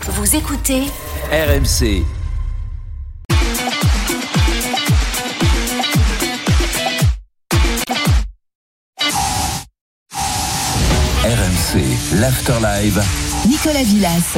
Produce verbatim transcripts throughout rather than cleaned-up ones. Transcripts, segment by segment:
Vous écoutez R M C. R M C, l'After Live. Nicolas Villas.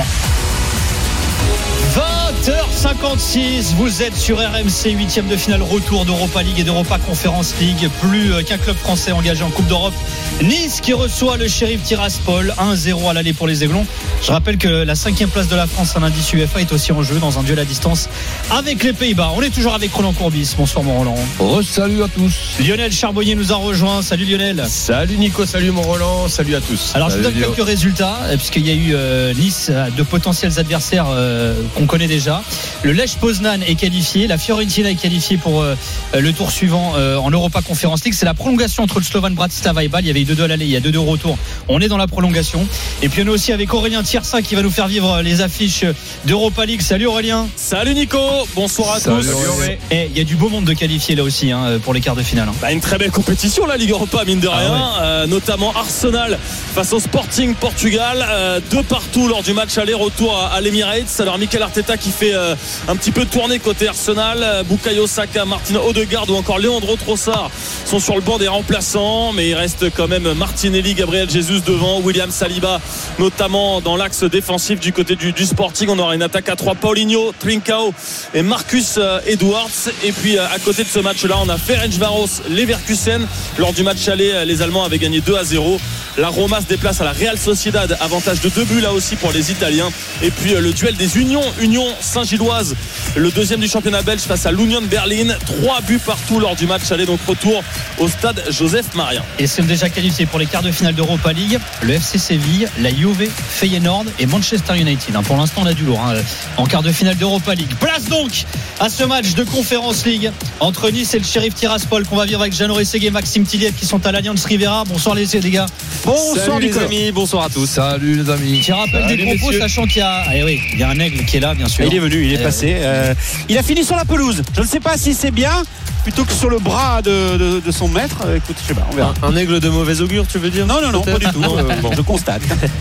vingt heures cinquante-six, vous êtes sur R M C, huitième de finale retour d'Europa League et d'Europa Conference League. Plus qu'un club français engagé en Coupe d'Europe. Nice qui reçoit le Sheriff Tiraspol, un zéro à l'aller pour les Aiglons. Je rappelle que la cinquième place de la France, un indice U F A, est aussi en jeu dans un duel à distance avec les Pays-Bas. On est toujours avec Roland Courbis. Bonsoir mon Roland. Re-salut à tous. Lionel Charbonnier nous a rejoint. Salut Lionel. Salut Nico, salut mon Roland, salut à tous. Alors salut je vous donne Lio. quelques résultats, puisqu'il y a eu euh, Nice, de potentiels adversaires euh, qu'on connaît déjà. Le Lech Poznan est qualifié, la Fiorentina est qualifiée pour euh, le tour suivant euh, en Europa Conference League. C'est la prolongation entre le Slovan Bratislava et Bâle. Il y avait eu deux deux à l'aller, il y a deux deux au retour. On est dans la prolongation. Et puis on est aussi avec Aurélien Tiersin qui va nous faire vivre les affiches d'Europa League. Salut Aurélien. Salut Nico, bonsoir à Salut tous. Aurélien. Et il y a du beau monde de qualifiés là aussi hein, pour les quarts de finale. Hein. Bah, une très belle compétition la Ligue Europa mine de rien, Ah ouais. euh, notamment Arsenal face au Sporting Portugal, euh, deux partout lors du match aller-retour à, à l'Emirates. Alors Mikel Arteta qui fait euh, un petit peu tourner côté Arsenal, euh, Bukayo Saka, Martin Odegaard ou encore Leandro Trossard sont sur le banc des remplaçants, mais il reste quand même Martinelli, Gabriel Jesus devant, William Saliba notamment dans l'axe défensif du côté du, du Sporting. On aura une attaque à trois, Paulinho, Trincao et Marcus euh, Edwards. Et puis euh, à côté de ce match-là, on a Ferencváros, Leverkusen. Lors du match aller, les Allemands avaient gagné deux à zéro. La Roma se déplace à la Real Sociedad, avantage de deux buts là aussi pour les Italiens. Et puis euh, le duel des Unions, Union Saint-Gilloise, le deuxième du championnat belge face à l'Union de Berlin. Trois buts partout lors du match aller, donc retour au stade Joseph Maria. Et sont déjà qualifiés pour les quarts de finale d'Europa League le F C Séville, la Juve, Feyenoord et Manchester United. Pour l'instant on a du lourd hein, en quart de finale d'Europa League. Place donc à ce match de Conference League entre Nice et le Sheriff Tiraspol qu'on va vivre avec Jeannot Rességuier et Maxime Tilliette qui sont à l'Allianz Riviera. Bonsoir les gars. Bonsoir Salut Nicolas. les amis, bonsoir à tous. Salut les amis. Qui rappelle Salut, des propos messieurs. sachant qu'il y a, eh oui, il y a un aigle qui est là bien sûr. Il est venu, il est Euh, passé. Euh, il a fini sur la pelouse. Je ne sais pas si c'est bien plutôt que sur le bras de, de, de son maître. Euh, écoute, je sais pas, on verra. Un aigle de mauvais augure, tu veux dire? Non, non, non, pas du tout. Non, Euh, bon. Je constate.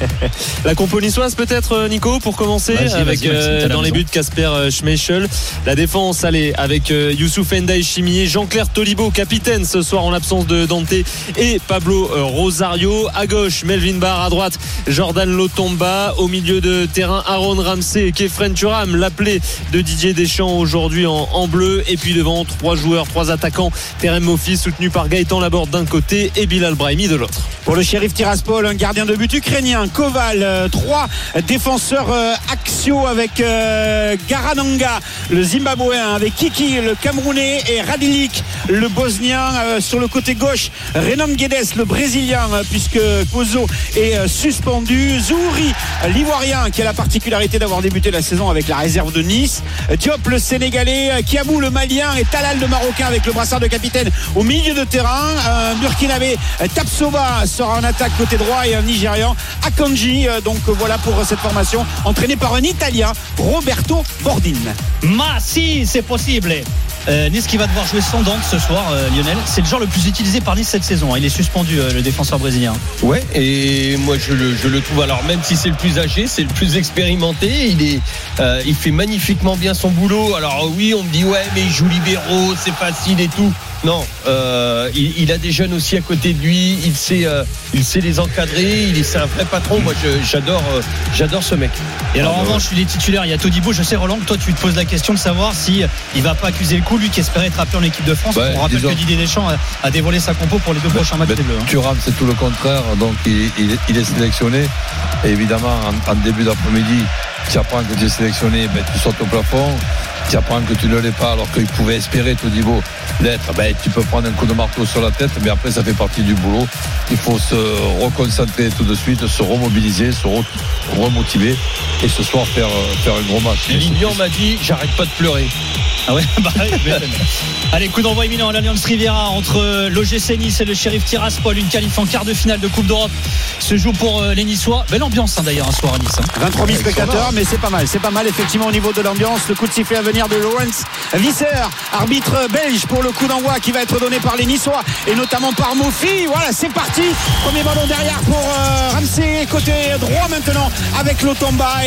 La compo niçoise peut-être Nico pour commencer Vas-y, avec vas-y, Maxime, euh, t'as la dans les maison. buts Kasper euh, Schmeichel, la défense allez avec euh, Youssouf Ndiaye Chimier, Jean-Claire Tolibo capitaine ce soir en l'absence de Dante et Pablo euh, Rosario, à gauche Melvin Barr, à droite Jordan Lotomba, au milieu de terrain Aaron Ramsey et Kefren Thuram, l'appelé de Didier Deschamps aujourd'hui en, en bleu, et puis devant trois joueurs, trois attaquants, Terem Moffi soutenu par Gaëtan Laborde d'un côté et Bilal Brahimi de l'autre. Pour le Sheriff Tiraspol, un gardien de but ukrainien, Koval, euh, trois défenseurs euh, axiaux avec euh, Garananga, le Zimbabwéen, avec Kiki, le Camerounais, et Radilik, le Bosnien. Euh, sur le côté gauche, Renan Guedes, le Brésilien, euh, puisque Pozo est euh, suspendu. Zouri, l'Ivoirien, qui a la particularité d'avoir débuté la saison avec la réserve de Nice. Diop, le Sénégalais, euh, Kiabou, le Malien, et Talal, le Marocain, avec le brassard de capitaine au milieu de terrain. Euh, Burkinabé, euh, Tapsoba sera en attaque côté droit, et un Nigérian, Akanji. Euh, donc euh, voilà pour cette formation entraînée par un Italien, Roberto Bordin. Ma si c'est possible. Euh, Nice qui va devoir jouer sans Dante ce soir, euh, Lionel. C'est le joueur le plus utilisé par Nice cette saison. Il est suspendu, euh, le défenseur brésilien. Ouais, et moi je le, je le trouve, alors même si c'est le plus âgé, c'est le plus expérimenté, il est euh, il fait magnifiquement bien son boulot. Alors oui, on me dit ouais mais il joue libéraux, c'est facile et tout. Non, euh, il, il a des jeunes aussi à côté de lui, il sait euh, il sait les encadrer, il est, c'est un vrai patron. Moi je, j'adore euh, j'adore ce mec. Et alors Ah, en bah, revanche, il est titulaire. Il y a Todibo. Je sais Roland que toi tu te poses la question de savoir si il va pas accuser le coup, lui qui espérait être appelé en équipe de France. Ouais, On rappelle disons. que Didier Deschamps a, a dévoilé sa compo pour les deux prochains matchs Ben, des Bleus. hein. Thuram, c'est tout le contraire, donc il, il, il est sélectionné. Et évidemment, en, en début d'après-midi, tu apprends que tu es sélectionné, ben, tu sautes au plafond. Tu apprends que tu ne l'es pas alors qu'il pouvait espérer Todibo l'être. Ben, tu peux prendre un coup de marteau sur la tête, mais après ça fait partie du boulot. Il faut se reconcentrer tout de suite, se remobiliser, se re- remotiver et ce soir faire, faire un gros match. Lignon m'a dit j'arrête pas de pleurer. Ah ouais, bah oui, mais- Allez, coup d'envoi imminent à l'Allianz Riviera entre l'O G C Nice et le Sheriff Tiraspol. Une qualif en quart de finale de Coupe d'Europe se joue pour euh, les Niçois. Belle ambiance hein, d'ailleurs un soir à Nice. hein. vingt-trois mille spectateurs, mais c'est pas mal, c'est pas mal effectivement au niveau de l'ambiance. Le coup de sifflet à venir de Lawrence Visser, arbitre belge pour le coup d'envoi qui va être donné par les Niçois et notamment par Moffi. Voilà, c'est parti. Premier ballon derrière pour euh, Ramsey, côté droit maintenant avec Lotomba et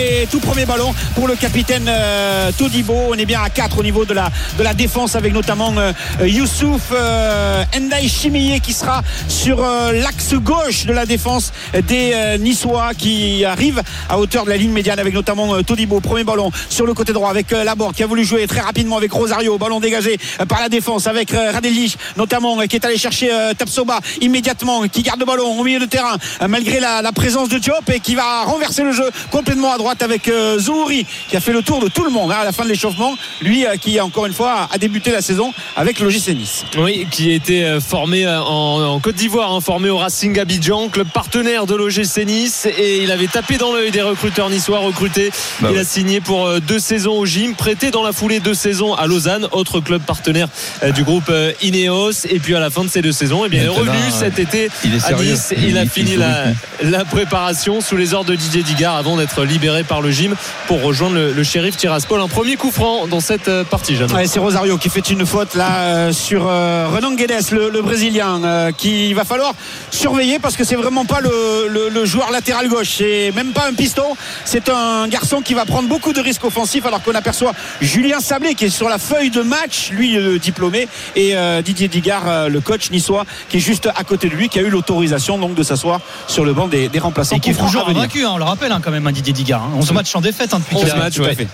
et tout premier ballon pour le capitaine euh, Todibo. On est bien à quatre au niveau de la, de la défense avec notamment euh, Youssouf euh, Ndiaye Chimié qui sera sur euh, l'axe gauche de la défense des euh, Niçois qui arrive à hauteur de la ligne médiane avec notamment euh, Todibo. Premier ballon sur le côté droit avec euh, Laborde qui a voulu jouer très rapidement avec Rosario. Ballon dégagé euh, par la défense avec euh, Radelic notamment euh, qui est allé chercher euh, Tapsoba immédiatement, qui garde le ballon au milieu de terrain euh, malgré la, la présence de Diop et qui va renverser le jeu complètement à droite avec euh, Zouhouri qui a fait le tour de tout le monde hein, à la fin de l'échauffement. Lui euh, qui encore une fois a débuté la saison avec l'O G C Nice. Oui, qui était formé en, en Côte d'Ivoire, hein, formé au Racing Abidjan, club partenaire de l'O G C Nice, et il avait tapé dans l'œil des recruteurs niçois. Recruté, bah il ouais. a signé pour euh, deux saisons au Gym, prêté dans la foulée deux saisons à Lausanne, autre club partenaire euh, du groupe euh, Ineos, et puis à la fin de ces deux saisons, eh bien, il est revenu euh, cet été à Nice. Il, il a fini il la, la préparation sous les ordres de Didier Digard avant d'être libéré par le Gym pour rejoindre le, le Sheriff Tiraspol. Un premier coup franc dans cette euh, partie, Jeanne. Ouais, c'est Rosario qui fait une faute là euh, sur euh, Renan Guedes, le, le Brésilien, euh, qui va falloir surveiller parce que c'est vraiment pas le, le, le joueur latéral gauche, c'est même pas un piston, c'est un garçon qui va prendre beaucoup de risques offensifs, alors qu'on aperçoit Julien Sablé qui est sur la feuille de match, lui le diplômé, et euh, Didier Digard, euh, le coach niçois, qui est juste à côté de lui, qui a eu l'autorisation donc de s'asseoir sur le banc des, des remplaçants. Et qui est toujours invaincu, hein, on le rappelle hein, quand même, hein, Didier Digard. Hein. onze matchs en défaite hein, depuis onze matchs, ouais.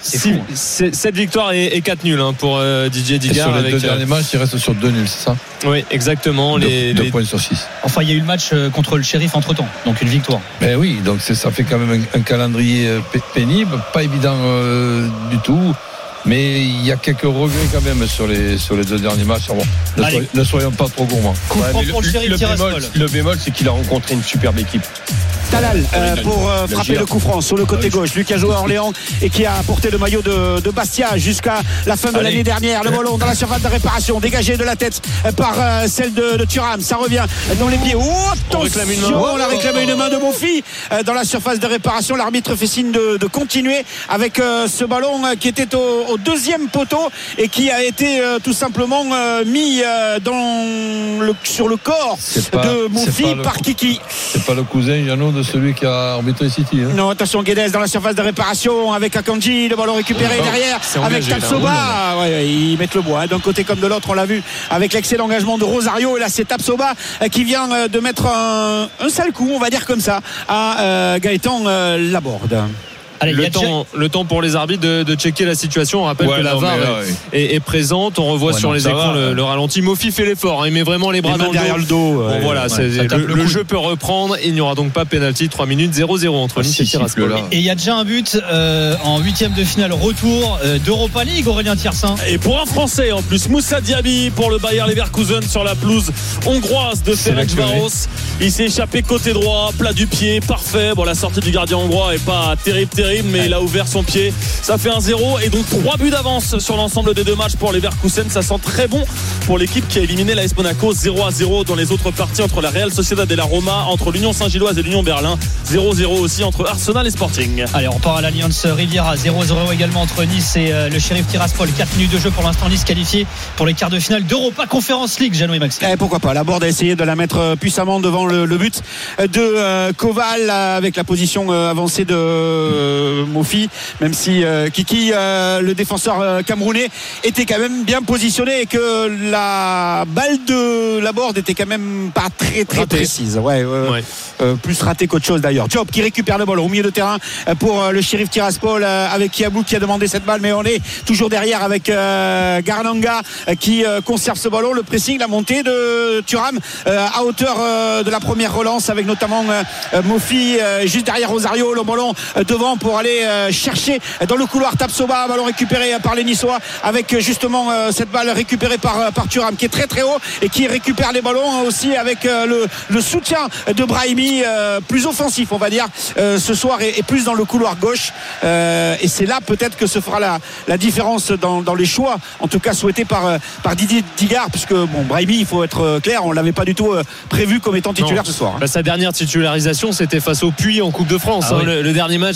sept victoires et, et quatre nuls hein, pour euh, Didier Digard. Et sur les avec, deux derniers matchs, il reste sur deux nuls, c'est ça? Oui, exactement. Deux, les, deux les... points sur six. Enfin, il y a eu le match contre le Sheriff entre temps, donc une victoire. Ben oui, donc c'est, ça fait quand même un, un calendrier pénible, pas évident euh, du tout. Mais il y a quelques regrets quand même sur les, sur les deux derniers matchs. Bon, ne, soyons, ne soyons pas trop gourmands. Ouais, le, le, le, bémol, le bémol, c'est qu'il a rencontré une superbe équipe. Talal euh, pour euh, frapper le coup franc sur le côté gauche. Lui qui a joué à Orléans et qui a porté le maillot de, de Bastia jusqu'à la fin de Allez. l'année dernière. Le ballon dans la surface de réparation, dégagé de la tête par euh, celle de, de Thuram. Ça revient dans les pieds. Oh, attention, on a réclamé une main de Mofi euh, dans la surface de réparation. L'arbitre fait signe de, de continuer avec euh, ce ballon euh, qui était au, au deuxième poteau et qui a été euh, tout simplement euh, mis euh, dans le, sur le corps pas, de Mofi par le, Kiki. C'est pas le cousin Jeannot de celui qui a arbitré City hein. Non, attention, Guedes dans la surface de réparation avec Akanji, le ballon récupéré oh, derrière avec Tapsoba. Ouais, ils mettent le bois hein, d'un côté comme de l'autre, on l'a vu avec l'excellent engagement de Rosario, et là c'est Tapsoba qui vient de mettre un, un sale coup, on va dire comme ça, à euh, Gaëtan euh, Laborde. Allez, le, temps, déjà... le temps pour les arbitres de, de checker la situation. On rappelle ouais, que la V A R là, est, ouais. est, est présente. On revoit ouais, sur non, les écrans va, le, le ralenti. Mofi fait l'effort. Il met vraiment les bras les dans derrière le dos. Le dos bon, ouais, voilà, ouais, le, le, le jeu peut reprendre. Il n'y aura donc pas pénalty. trois minutes zéro zéro entre Nice et Tiraspol. Et il y a déjà un but euh, en huitième de finale retour euh, d'Europa League, Aurélien Thiersin. Et pour un Français en plus, Moussa Diaby pour le Bayer Leverkusen sur la pelouse hongroise de Ferencváros. Il s'est échappé côté droit, plat du pied, parfait. Bon, la sortie du gardien hongrois est pas terrible, terrible, mais il a ouvert son pied. Ça fait un zéro et donc trois buts d'avance sur l'ensemble des deux matchs pour les Leverkusen. Ça sent très bon pour l'équipe qui a éliminé l'A S Monaco. Zéro à zéro dans les autres parties entre la Real Sociedad et la Roma, entre l'Union Saint-Gilloise et l'Union Berlin. Zéro zéro aussi entre Arsenal et Sporting. Allez, on part à l'Allianz Riviera. Zéro zéro également entre Nice et euh, le Sheriff Tiraspol. quatre minutes de jeu pour l'instant. Nice qualifié pour les quarts de finale d'Europa Conference League. Jeannot et Maxime. Eh, pourquoi pas. La Borde a essayé de la mettre puissamment devant le, le but de euh, Koval avec la position euh, avancée de euh, Mofi, même si euh, Kiki, euh, le défenseur euh, camerounais, était quand même bien positionné et que la balle de la Borde était quand même pas très très raté. précise. Ouais, euh, ouais. Euh, plus raté qu'autre chose d'ailleurs. Diop qui récupère le ballon au milieu de terrain pour euh, le Sheriff Tiraspol euh, avec Kiabou qui a demandé cette balle, mais on est toujours derrière avec euh, Garnanga euh, qui euh, conserve ce ballon. Le pressing, la montée de Thuram euh, à hauteur euh, de la première relance avec notamment euh, Mofi euh, juste derrière Rosario, le ballon euh, devant pour aller euh, chercher dans le couloir Tapsoba, ballon récupéré par les Niçois avec justement euh, cette balle récupérée par, par Thuram qui est très très haut et qui récupère les ballons aussi avec euh, le, le soutien de Brahimi euh, plus offensif on va dire euh, ce soir et, et plus dans le couloir gauche euh, et c'est là peut-être que se fera la, la différence dans, dans les choix en tout cas souhaités par, par Didier Digard, puisque bon, Brahimi, il faut être clair, on ne l'avait pas du tout prévu comme étant titulaire non. ce soir hein. Bah, sa dernière titularisation c'était face au Puy en Coupe de France ah, hein, oui. le, le dernier match avec l'U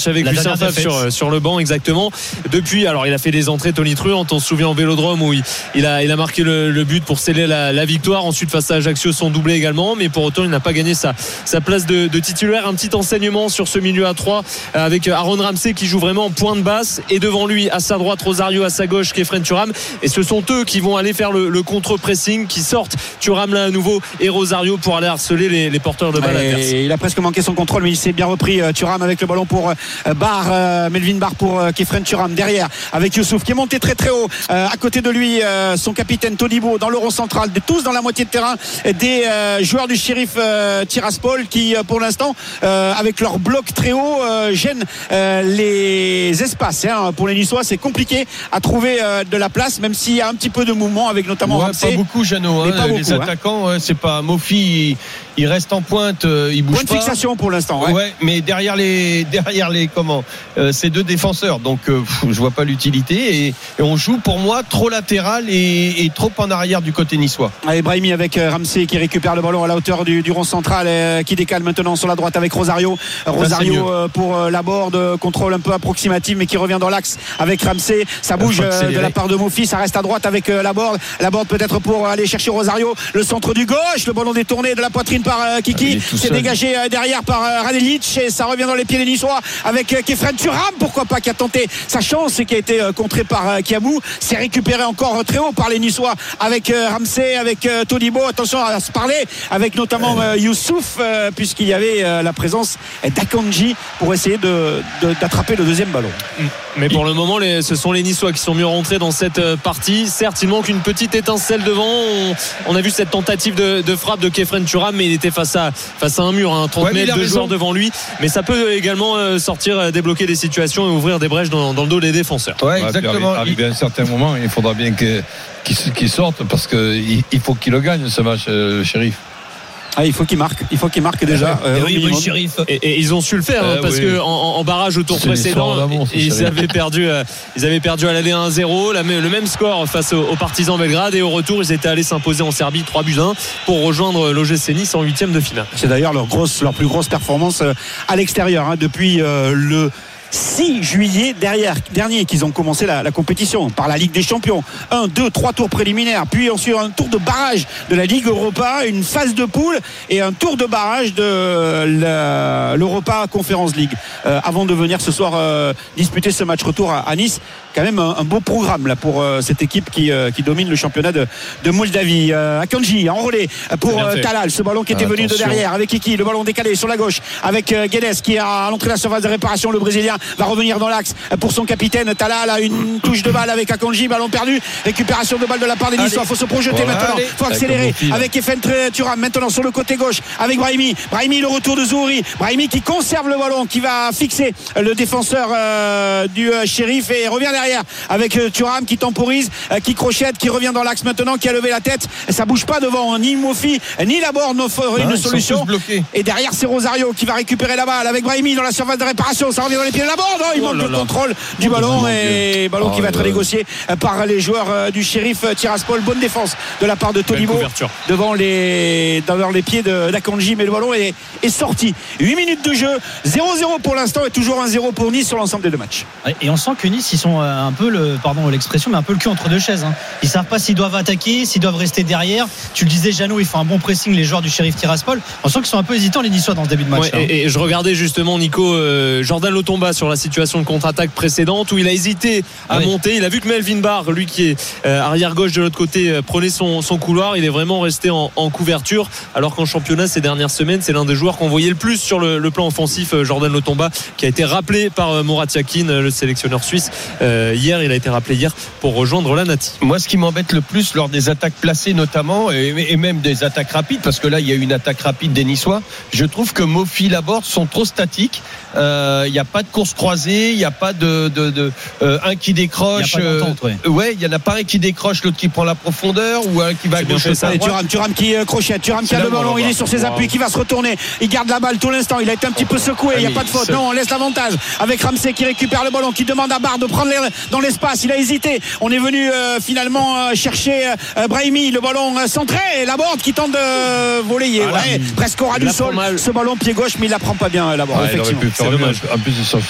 l'ancien Faf sur, sur le banc, exactement. Depuis, alors il a fait des entrées tonitruantes, on se souvient en Vélodrome où il, il, a, il a marqué le, le but pour sceller la, la victoire. Ensuite face à Ajaccio, son doublé également, mais pour autant il n'a pas gagné sa, sa place de, de titulaire. Un petit enseignement sur ce milieu à trois avec Aaron Ramsey qui joue vraiment en point de basse, et devant lui à sa droite Rosario, à sa gauche Kefren Thuram, et ce sont eux qui vont aller faire le, le contre-pressing, qui sortent Thuram là à nouveau et Rosario pour aller harceler les, les porteurs de balle adverses. Il a presque manqué son contrôle, mais il s'est bien repris. Thuram avec le ballon pour Barr, euh, Melvin Barr pour euh, Kefren Thuram derrière avec Youssouf qui est monté très très haut, euh, à côté de lui euh, son capitaine Todibo dans le rond central, de tous dans la moitié de terrain des euh, joueurs du Sheriff euh, Tiraspol qui euh, pour l'instant euh, avec leur bloc très haut euh, gênent euh, les espaces, hein. Pour les Niçois c'est compliqué à trouver euh, de la place, même s'il y a un petit peu de mouvement avec notamment ouais, Ramsey. pas beaucoup Jeannot, hein, pas les beaucoup, attaquants hein. C'est pas Mofi, il, il reste en pointe, euh, il bouge point de pas. fixation pour l'instant, ouais. ouais mais derrière les derrière les comment euh, ces deux défenseurs, donc euh, pff, je vois pas l'utilité, et, et on joue pour moi trop latéral et, et trop en arrière du côté niçois. Allez, Brahimi avec euh, Ramsey qui récupère le ballon à la hauteur du, du rond central, euh, qui décale maintenant sur la droite avec Rosario. Rosario euh, pour euh, la borde, euh, contrôle un peu approximatif mais qui revient dans l'axe avec Ramsey. Ça bouge euh, de la part de Mofi, ça reste à droite avec euh, la borde. La borde peut-être pour aller chercher Rosario, le centre du gauche, le ballon détourné de la poitrine par euh, Kiki, ah, c'est dégagé euh, derrière par euh, Radelic, et ça revient dans les pieds des Niçois avec euh, Kefren Thuram, pourquoi pas, qui a tenté sa chance et qui a été euh, contré par euh, Kiamou. C'est récupéré encore euh, très haut par les Niçois avec euh, Ramsey, avec euh, Todibo. Attention à se parler avec notamment euh, Youssouf, euh, puisqu'il y avait euh, la présence d'Akanji pour essayer de, de, d'attraper le deuxième ballon. Mais pour le moment les, ce sont les Niçois qui sont mieux rentrés dans cette partie. Certes il manque une petite étincelle devant, on, on a vu cette tentative de, de frappe de Kefren Thuram, mais il était face à, face à un mur, hein, trente ouais, mètres de joueurs devant lui, mais ça peut également euh, sortir, euh, débloquer des situations et ouvrir des brèches dans, dans le dos des défenseurs. Ouais, exactement. Ouais, arrivé à un certain moment il faudra bien que, qu'il, qu'il sorte, parce qu'il il faut qu'il le gagne ce match, euh, le Sheriff. Ah, il faut qu'il marque, il faut qu'il marque déjà. Euh, oui, oui, Sheriff. Et, et ils ont su le faire, euh, hein, parce oui. que en, en barrage au tour c'est précédent, ils avaient perdu, euh, ils avaient perdu à l'aller un zéro, la, le même score face aux, aux Partisans Belgrade, et au retour ils étaient allés s'imposer en Serbie trois buts à un pour rejoindre l'O G C Nice en huitième de finale. C'est d'ailleurs leur grosse, leur plus grosse performance à l'extérieur, hein, depuis euh, le six juillet derrière, dernier qu'ils ont commencé la, la compétition par la Ligue des Champions. un, deux, trois tours préliminaires, puis ensuite un tour de barrage de la Ligue Europa, une phase de poule et un tour de barrage de la, l'Europa Conference League, euh, avant de venir ce soir euh, disputer ce match retour à, à Nice. Quand même un, un beau programme là pour euh, cette équipe qui, euh, qui domine le championnat de, de Moldavie. euh, Akanji enrôlé pour euh, Talal, ce ballon qui était ah, venu attention. de derrière avec Kiki, le ballon décalé sur la gauche avec euh, Guedes qui a à l'entrée de la surface de réparation. Le Brésilien va revenir dans l'axe pour son capitaine Talal, a une touche de balle avec Akanji, ballon perdu, récupération de balle de la part des Niçois. Il faut se projeter voilà, maintenant, il faut accélérer avec Kefren Thuram maintenant sur le côté gauche avec Brahimi. Brahimi, le retour de Zouri, Brahimi qui conserve le ballon, qui va fixer le défenseur euh, du euh, Sheriff, et revient derrière avec euh, Thuram qui temporise, euh, qui crochette, qui revient dans l'axe maintenant, qui a levé la tête. Ça bouge pas devant, ni Mofi ni Laborde n'offre une solution, et derrière c'est Rosario qui va récupérer la balle avec Brahimi dans la surface de réparation. Ça revient dans les pieds de Laborde. Oh, il oh manque le contrôle du ballon, oh, et ballon oh, qui va être négocié par les joueurs du Sheriff Tiraspol. Bonne défense de la part de Todibo devant les, devant les pieds de d'Akanji, mais le ballon est, est sorti. huit minutes de jeu, zéro zéro pour l'instant, et toujours un zéro pour Nice sur l'ensemble des deux matchs. Et on sent que Nice, ils sont un peu le, pardon l'expression, mais un peu le cul entre deux chaises, hein. Ils savent pas s'ils doivent attaquer, s'ils doivent rester derrière. Tu le disais, Jeannot, ils font un bon pressing, les joueurs du Sheriff Tiraspol. On sent qu'ils sont un peu hésitants, les Niçois, dans ce début de match. Ouais, hein. et, et je regardais justement Nico euh, Jordan Lotomba sur la situation de contre-attaque précédente où il a hésité à oui. monter. Il a vu que Melvin Barr, lui qui est euh, arrière gauche de l'autre côté, euh, prenait son, son couloir. Il est vraiment resté en, en couverture, alors qu'en championnat ces dernières semaines, c'est l'un des joueurs qu'on voyait le plus sur le, le plan offensif, euh, Jordan Lotomba, qui a été rappelé par euh, Murat Yakin, euh, le sélectionneur suisse, euh, hier. Il a été rappelé hier pour rejoindre la Nati. Moi, ce qui m'embête le plus lors des attaques placées notamment, et, et même des attaques rapides, parce que là il y a eu une attaque rapide des Niçois, je trouve que Mofi, Laborde sont trop statiques. Il euh, n'y a pas de course croisée, il n'y a pas de, de, de euh, un qui décroche. Il y a pas d'entente, ouais. Euh, ouais, il y en a pas un qui décroche, l'autre qui prend la profondeur, ou un qui va à gauche. Thuram, Thuram qui euh, crochette, Thuram qui a le ballon, il est sur ses wow. appuis, qui va se retourner, il garde la balle tout l'instant, il a été un petit peu secoué, il n'y a pas de faute, non, on laisse l'avantage avec Ramsey qui récupère le ballon, qui demande à Barr de prendre l'air dans l'espace. Il a hésité, on est venu euh, finalement euh, chercher euh, Brahimi, le ballon euh, centré, et Laborde qui tente de euh, voler, il est, ah, ouais, là, presque au ras du sol, ce ballon pied gauche, mais il la prend pas bien, Laborde, ouais, effectivement. C'est dommage. En plus,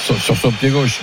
sur, sur son pied gauche.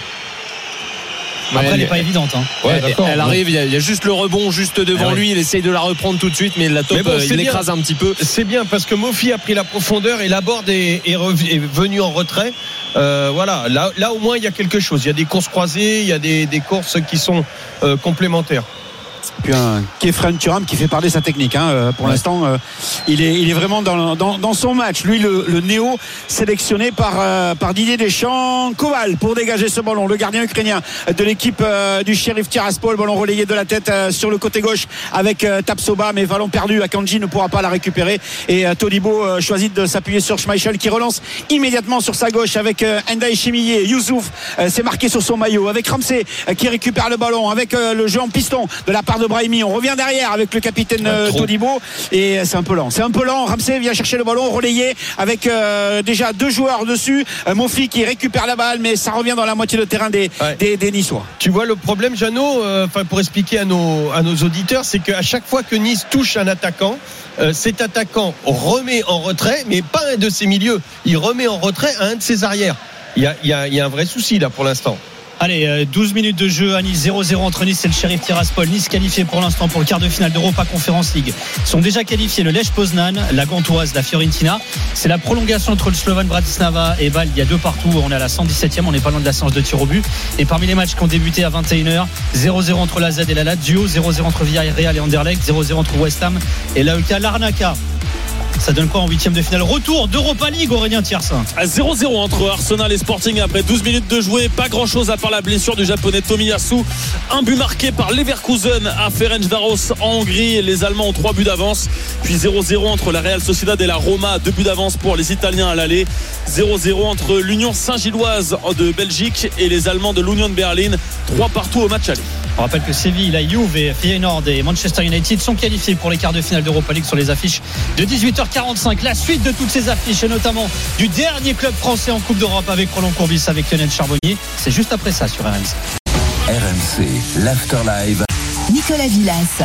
Après, Ouais, elle n'est pas évidente. Hein. Ouais, elle, d'accord. elle arrive, il y, a, il y a juste le rebond juste devant Ah ouais. lui. Il essaye de la reprendre tout de suite, mais la top, Mais bon, euh, c'est il bien. l'écrase un petit peu. C'est bien parce que Mofi a pris la profondeur et Laborde est, est, rev- est venu en retrait. Euh, voilà, là, là au moins il y a quelque chose. Il y a des courses croisées, il y a des, des courses qui sont euh, complémentaires. Puis un Kefren Turam qui fait parler sa technique hein. euh, pour Ouais. l'instant euh, il, est, il est vraiment dans, dans, dans son match lui le, le néo sélectionné par, euh, par Didier Deschamps. Koval pour dégager ce ballon, le gardien ukrainien de l'équipe euh, du Sheriff Tiraspol, ballon relayé de la tête euh, sur le côté gauche avec euh, Tapsoba, mais ballon perdu. Akanji ne pourra pas la récupérer et euh, Todibo euh, choisit de s'appuyer sur Schmeichel qui relance immédiatement sur sa gauche avec euh, Ndiaye Chimier. Youssouf euh, s'est marqué sur son maillot avec Ramsey euh, qui récupère le ballon avec euh, le jeu en piston de la part de Brahimi. On revient derrière avec le capitaine euh, Todibo et c'est un peu lent. C'est un peu lent. Ramsey vient chercher le ballon relayé avec euh, déjà deux joueurs dessus. Euh, Mofi qui récupère la balle, mais ça revient dans la moitié de terrain des, Ouais. des, des Niçois. Tu vois le problème, Jeannot, euh, enfin pour expliquer à nos, à nos auditeurs, c'est qu'à chaque fois que Nice touche un attaquant, euh, cet attaquant remet en retrait, mais pas un de ses milieux, il remet en retrait un de ses arrières. Il y a, il y a, il y a un vrai souci là pour l'instant. Allez, euh, douze minutes de jeu à Nice, zéro zéro entre Nice et le Sheriff Tiraspol. Nice qualifié pour l'instant pour le quart de finale d'Europa Conference League. Ils sont déjà qualifiés le Lech Poznan, la Gantoise, la Fiorentina. C'est la prolongation entre le Slovan Bratislava et Bâle. Il y a deux partout. On est à la cent dix-septième. On n'est pas loin de la séance de tir au but. Et parmi les matchs qui ont débuté à vingt et une heures, zéro zéro entre la Z et la Lazio, zéro zéro entre Villarreal et Anderlecht, zéro zéro entre West Ham et l'A E K Larnaca. Ça donne quoi en huitième de finale? Retour d'Europa League, Aurélien Tiersin. À zéro zéro entre Arsenal et Sporting après douze minutes de jouer. Pas grand chose à part la blessure du japonais Tomiyasu. Un but marqué par Leverkusen à Ferencváros en Hongrie. Les Allemands ont trois buts d'avance. Puis zéro zéro entre la Real Sociedad et la Roma. Deux buts d'avance pour les Italiens à l'aller. zéro zéro entre l'Union Saint-Gilloise de Belgique et les Allemands de l'Union de Berlin. Trois partout au match aller. On rappelle que Séville, la Juve et Feyenoord et Manchester United sont qualifiés pour les quarts de finale d'Europa League sur les affiches de dix-huit heures quarante-cinq. La suite de toutes ces affiches et notamment du dernier club français en Coupe d'Europe avec Roland Courbis, avec Lionel Charbonnier. C'est juste après ça sur R M C. R M C, l'After Live. Nicolas Villas.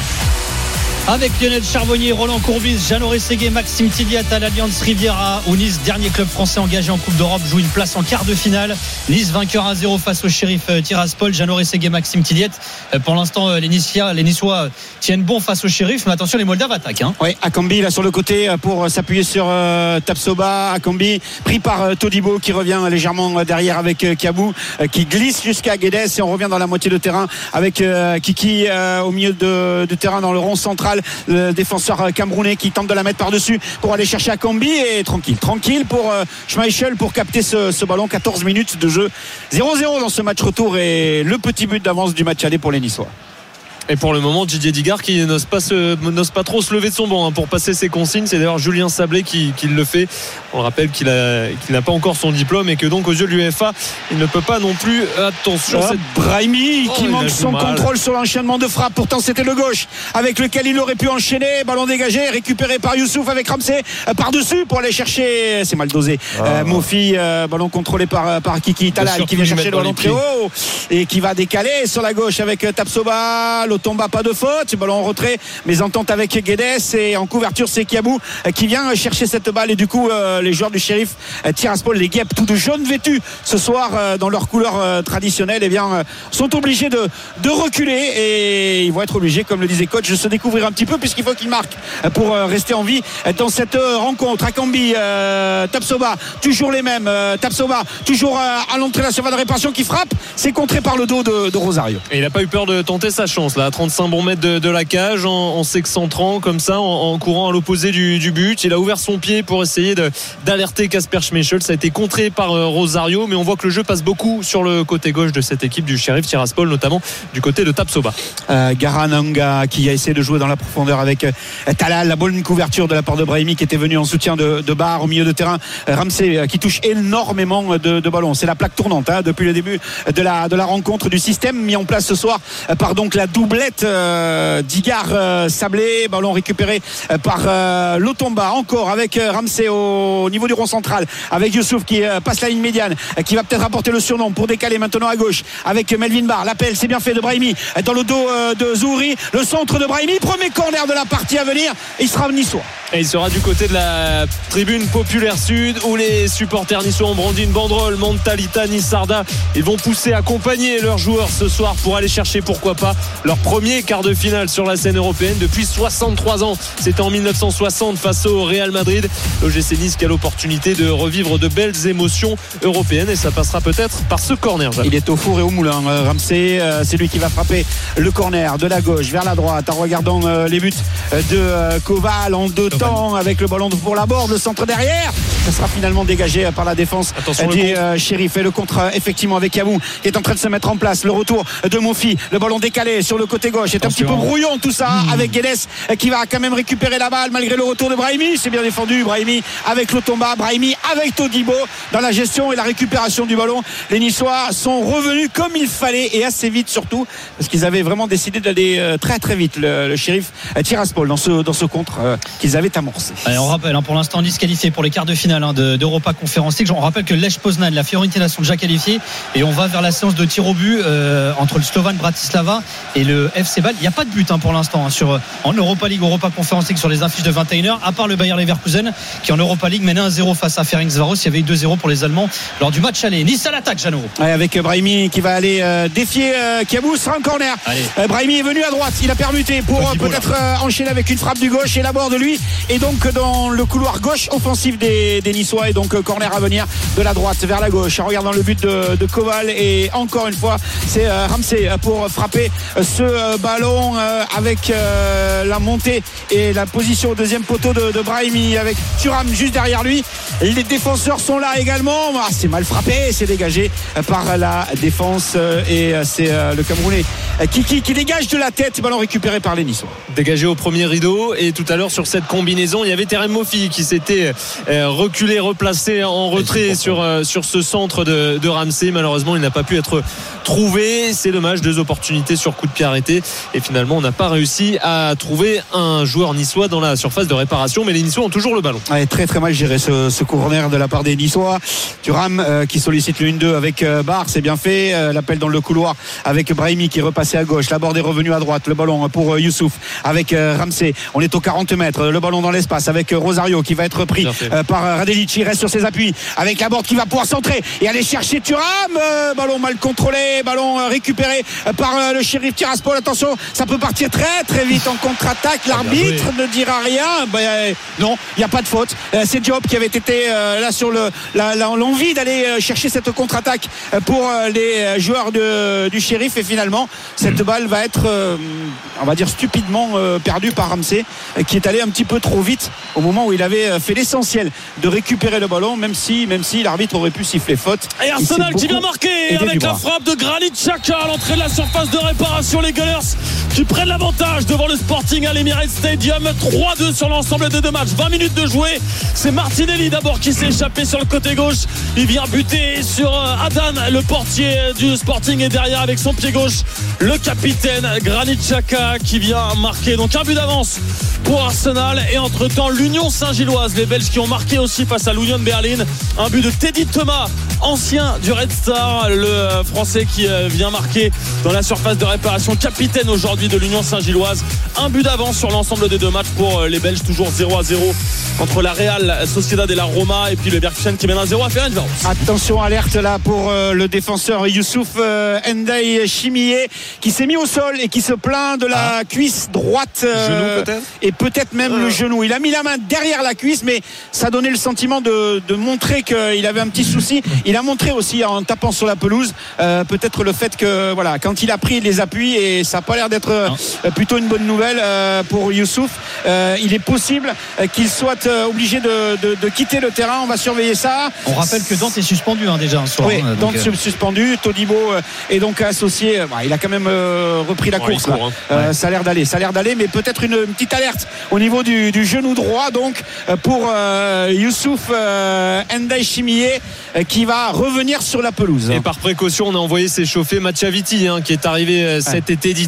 Avec Lionel Charbonnier, Roland Courbis, Jeannot Rességuier, Maxime Tilliat à l'Alliance Riviera, où Nice, dernier club français engagé en Coupe d'Europe, joue une place en quart de finale. Nice vainqueur à zéro face au Sheriff Tiraspol. Jeannot Rességuier, Maxime Tilliat. Pour l'instant, les Niçois, les Niçois tiennent bon face au Sheriff, mais attention, les Moldaves attaquent. Hein. Oui, Akambi là sur le côté pour s'appuyer sur euh, Tapsoba. Akambi pris par euh, Todibo qui revient légèrement derrière avec euh, Kabou euh, qui glisse jusqu'à Guedes et on revient dans la moitié de terrain avec euh, Kiki euh, au milieu de, de terrain dans le rond central. Le défenseur camerounais qui tente de la mettre par-dessus pour aller chercher Akambi et tranquille, tranquille pour euh, Schmeichel pour capter ce, ce ballon. Quatorze minutes de jeu, zéro zéro dans ce match retour et le petit but d'avance du match aller pour les Niçois. Et pour le moment, Didier Digard qui n'ose pas, se, n'ose pas trop se lever de son banc hein, pour passer ses consignes. C'est d'ailleurs Julien Sablé qui, qui le fait. On rappelle qu'il, a, qu'il n'a pas encore son diplôme et que donc aux yeux de l'UEFA, il ne peut pas non plus. Attention, ah, cette... Brahimi oh, qui manque son mal. contrôle sur l'enchaînement de frappe. Pourtant, c'était le gauche avec lequel il aurait pu enchaîner. Ballon dégagé, récupéré par Youssouf avec Ramsey euh, par-dessus pour aller chercher. C'est mal dosé. Ah. Euh, Mofi, euh, ballon contrôlé par, par Kiki Talal qui vient chercher le ballon très haut et qui va décaler sur la gauche avec Tapsoba. Lotomba, pas de faute. Ballon en retrait, mais entente avec Guedes et en couverture c'est Kiabou qui vient chercher cette balle et du coup euh, les joueurs du Sheriff euh, Tiraspol, les guêpes tout de jaune vêtus ce soir euh, dans leur couleur euh, traditionnelle et eh bien euh, sont obligés de, de reculer et ils vont être obligés comme le disait coach de se découvrir un petit peu puisqu'il faut qu'ils marquent pour euh, rester en vie dans cette euh, rencontre. Akambi, euh, Tapsoba toujours les mêmes, euh, Tapsoba toujours euh, à l'entrée de la surface de réparation qui frappe, c'est contré par le dos de, de Rosario et il n'a pas eu peur de tenter sa chance là à trente-cinq bons mètres de, de la cage en, en s'excentrant comme ça en, en courant à l'opposé du, du but. Il a ouvert son pied pour essayer de, d'alerter Kasper Schmeichel. Ça a été contré par euh, Rosario, mais on voit que le jeu passe beaucoup sur le côté gauche de cette équipe du Sheriff Tiraspol, notamment du côté de Tapsoba. euh, Garananga qui a essayé de jouer dans la profondeur avec euh, Talal, la bonne couverture de la part de Brahimi qui était venu en soutien de, de Barre au milieu de terrain. euh, Ramsey euh, qui touche énormément de, de ballons, c'est la plaque tournante hein, depuis le début de la, de la rencontre, du système mis en place ce soir euh, par donc la double tablette euh, d'Igar euh, Sablé. Ballon récupéré euh, par euh, Lotomba, encore avec euh, Ramsey au, au niveau du rond central, avec Youssouf qui euh, passe la ligne médiane, euh, qui va peut-être apporter le surnom pour décaler maintenant à gauche avec Melvin Barr. L'appel, c'est bien fait de Brahimi euh, dans le dos euh, de Zouri. Le centre de Brahimi, premier corner de la partie à venir. Il sera niçois. Et il sera du côté de la tribune populaire sud où les supporters niçois ont brandi une banderole Mentalita Nissarda. Ils vont pousser, accompagner leurs joueurs ce soir pour aller chercher, pourquoi pas, leur premier quart de finale sur la scène européenne depuis soixante-trois ans. C'était en dix-neuf cent soixante face au Real Madrid. L'O G C Nice qui a l'opportunité de revivre de belles émotions européennes et ça passera peut-être par ce corner. Il est au four et au moulin. Ramsey, c'est lui qui va frapper le corner de la gauche vers la droite en regardant les buts de Koval en deux temps avec le ballon pour la borde, le centre derrière. Ça sera finalement dégagé par la défense du Shérif et le contre effectivement avec Yamou qui est en train de se mettre en place. Le retour de Mofi, le ballon décalé sur le côté gauche. C'est un petit peu brouillon tout ça mmh. avec Guedes qui va quand même récupérer la balle malgré le retour de Brahimi. C'est bien défendu Brahimi avec Lotomba, Brahimi avec Todibo dans la gestion et la récupération du ballon. Les Niçois sont revenus comme il fallait et assez vite surtout parce qu'ils avaient vraiment décidé d'aller très très vite. Le, le Shérif Tiraspol dans ce, dans ce contre euh, qu'ils avaient amorcé. Allez, on rappelle hein, pour l'instant disqualifié pour les quarts de finale hein, de, d'Europa Conference League. On rappelle que Lech Poznan, la Fiorentina sont déjà qualifiés et on va vers la séance de tir au but euh, entre le Slovan Bratislava et le F C Bâle. Il n'y a pas de but hein, pour l'instant hein, sur, en Europa League, Europa Conference League sur les affiches de vingt et une heures, à part le Bayer Leverkusen qui en Europa League menait un zéro face à Ferencváros. Il y avait eu deux zéro pour les Allemands lors du match aller. Nice à l'attaque, Jeannot. Ouais, avec Brahimi qui va aller euh, défier euh, Kiabou, sera un corner. Euh, Brahimi est venu à droite, il a permuté pour euh, peut-être euh, enchaîner avec une frappe du gauche et la bord de lui et donc dans le couloir gauche offensif des, des Niçois et donc euh, corner à venir de la droite vers la gauche en regardant le but de, de Koval et encore une fois c'est euh, Ramsey pour frapper euh, ce euh, ballon euh, avec euh, la montée et la position au deuxième poteau de, de Brahimi avec Thuram juste derrière lui. Les défenseurs sont là également. Ah, c'est mal frappé, c'est dégagé par la défense et c'est le Camerounais Kiki qui dégage de la tête, ballon récupéré par les Niçois. Dégagé au premier rideau et tout à l'heure sur cette combinaison il y avait Terem Mofi qui s'était reculé, replacé en retrait sur, sur ce centre de, de Ramsey. Malheureusement il n'a pas pu être trouvé, c'est dommage, deux opportunités sur coup de pied arrêté et finalement on n'a pas réussi à trouver un joueur niçois dans la surface de réparation, mais les Niçois ont toujours le ballon. Ouais, très très mal géré ce, ce corner de la part des Niçois. Thuram euh, qui sollicite le un deux avec euh, Barr, c'est bien fait, euh, l'appel dans le couloir avec Brahimi qui est repassé à gauche, la borde est revenue à droite, le ballon pour euh, Youssouf avec euh, Ramsey, on est aux quarante mètres, le ballon dans l'espace avec euh, Rosario qui va être pris euh, par euh, Radelic, il reste sur ses appuis avec la borde qui va pouvoir centrer et aller chercher Thuram, euh, ballon mal contrôlé, ballon euh, récupéré euh, par euh, le Shérif Tiraspol. Attention, ça peut partir très très vite en contre-attaque, l'arbitre ne dira rien. Ben, euh, non, il n'y a pas de faute, euh, c'est Diop qui avait été euh, là sur le, la, la, l'envie d'aller euh, chercher cette contre-attaque euh, pour euh, les joueurs de, du Shérif et finalement cette mmh. balle va être euh, on va dire stupidement euh, perdue par Ramsey euh, qui est allé un petit peu trop vite au moment où il avait euh, fait l'essentiel de récupérer le ballon, même si, même si l'arbitre aurait pu siffler faute. Et Arsenal qui vient marquer avec la frappe de Granit Xhaka à l'entrée de la surface de réparation. Les Gunners qui prennent l'avantage devant le Sporting à l'Emirates Stadium. Trois deux sur l'ensemble des deux matchs, vingt minutes de jouer. C'est Martinelli d'abord qui s'est échappé sur le côté gauche, il vient buter sur Adan, le portier du Sporting, et derrière avec son pied gauche le capitaine Granit Xhaka qui vient marquer. Donc un but d'avance pour Arsenal et entre temps l'Union Saint-Gilloise, les Belges qui ont marqué aussi face à l'Union de Berlin, un but de Teddy Thomas, ancien du Red Star, le Français qui vient marquer dans la surface de réparation, capitaine aujourd'hui de l'Union Saint-Gilloise. Un but d'avance sur l'ensemble des deux matchs pour les Belges, toujours zéro à zéro entre la Real Sociedad et la Roma, et puis le Leverkusen qui mène un zéro à Ferencváros. Attention, alerte là pour euh, le défenseur Youssouf euh, Ndiaye Chimié qui s'est mis au sol et qui se plaint de la ah. cuisse droite euh, genou peut-être et peut-être même euh. le genou. Il a mis la main derrière la cuisse, mais ça donnait le sentiment de, de montrer qu'il avait un petit souci. Il a montré aussi en tapant sur la pelouse euh, peut-être le fait que voilà, quand il a pris les appuis, et ça n'a pas l'air d'être euh, plutôt une bonne nouvelle euh, pour Youssouf, euh, il est possible euh, qu'il soit euh, obligé de, de, de quitter le terrain. On va surveiller ça. On rappelle que Dante est suspendu hein, déjà un soir. Oui, hein, Dante euh... suspendu. Todibo euh, est donc associé. Bah, il a quand même euh, repris la ouais, course. Court, hein. euh, ouais. Ça a l'air d'aller, ça a l'air d'aller, mais peut-être une, une petite alerte au niveau du, du genou droit donc euh, pour euh, Youssouf euh, Ndiaye Chimié euh, qui va revenir sur la pelouse. Et par précaution, on a envoyé s'échauffer Machaviti hein, qui est arrivé euh, cet ouais. été d'Italie contre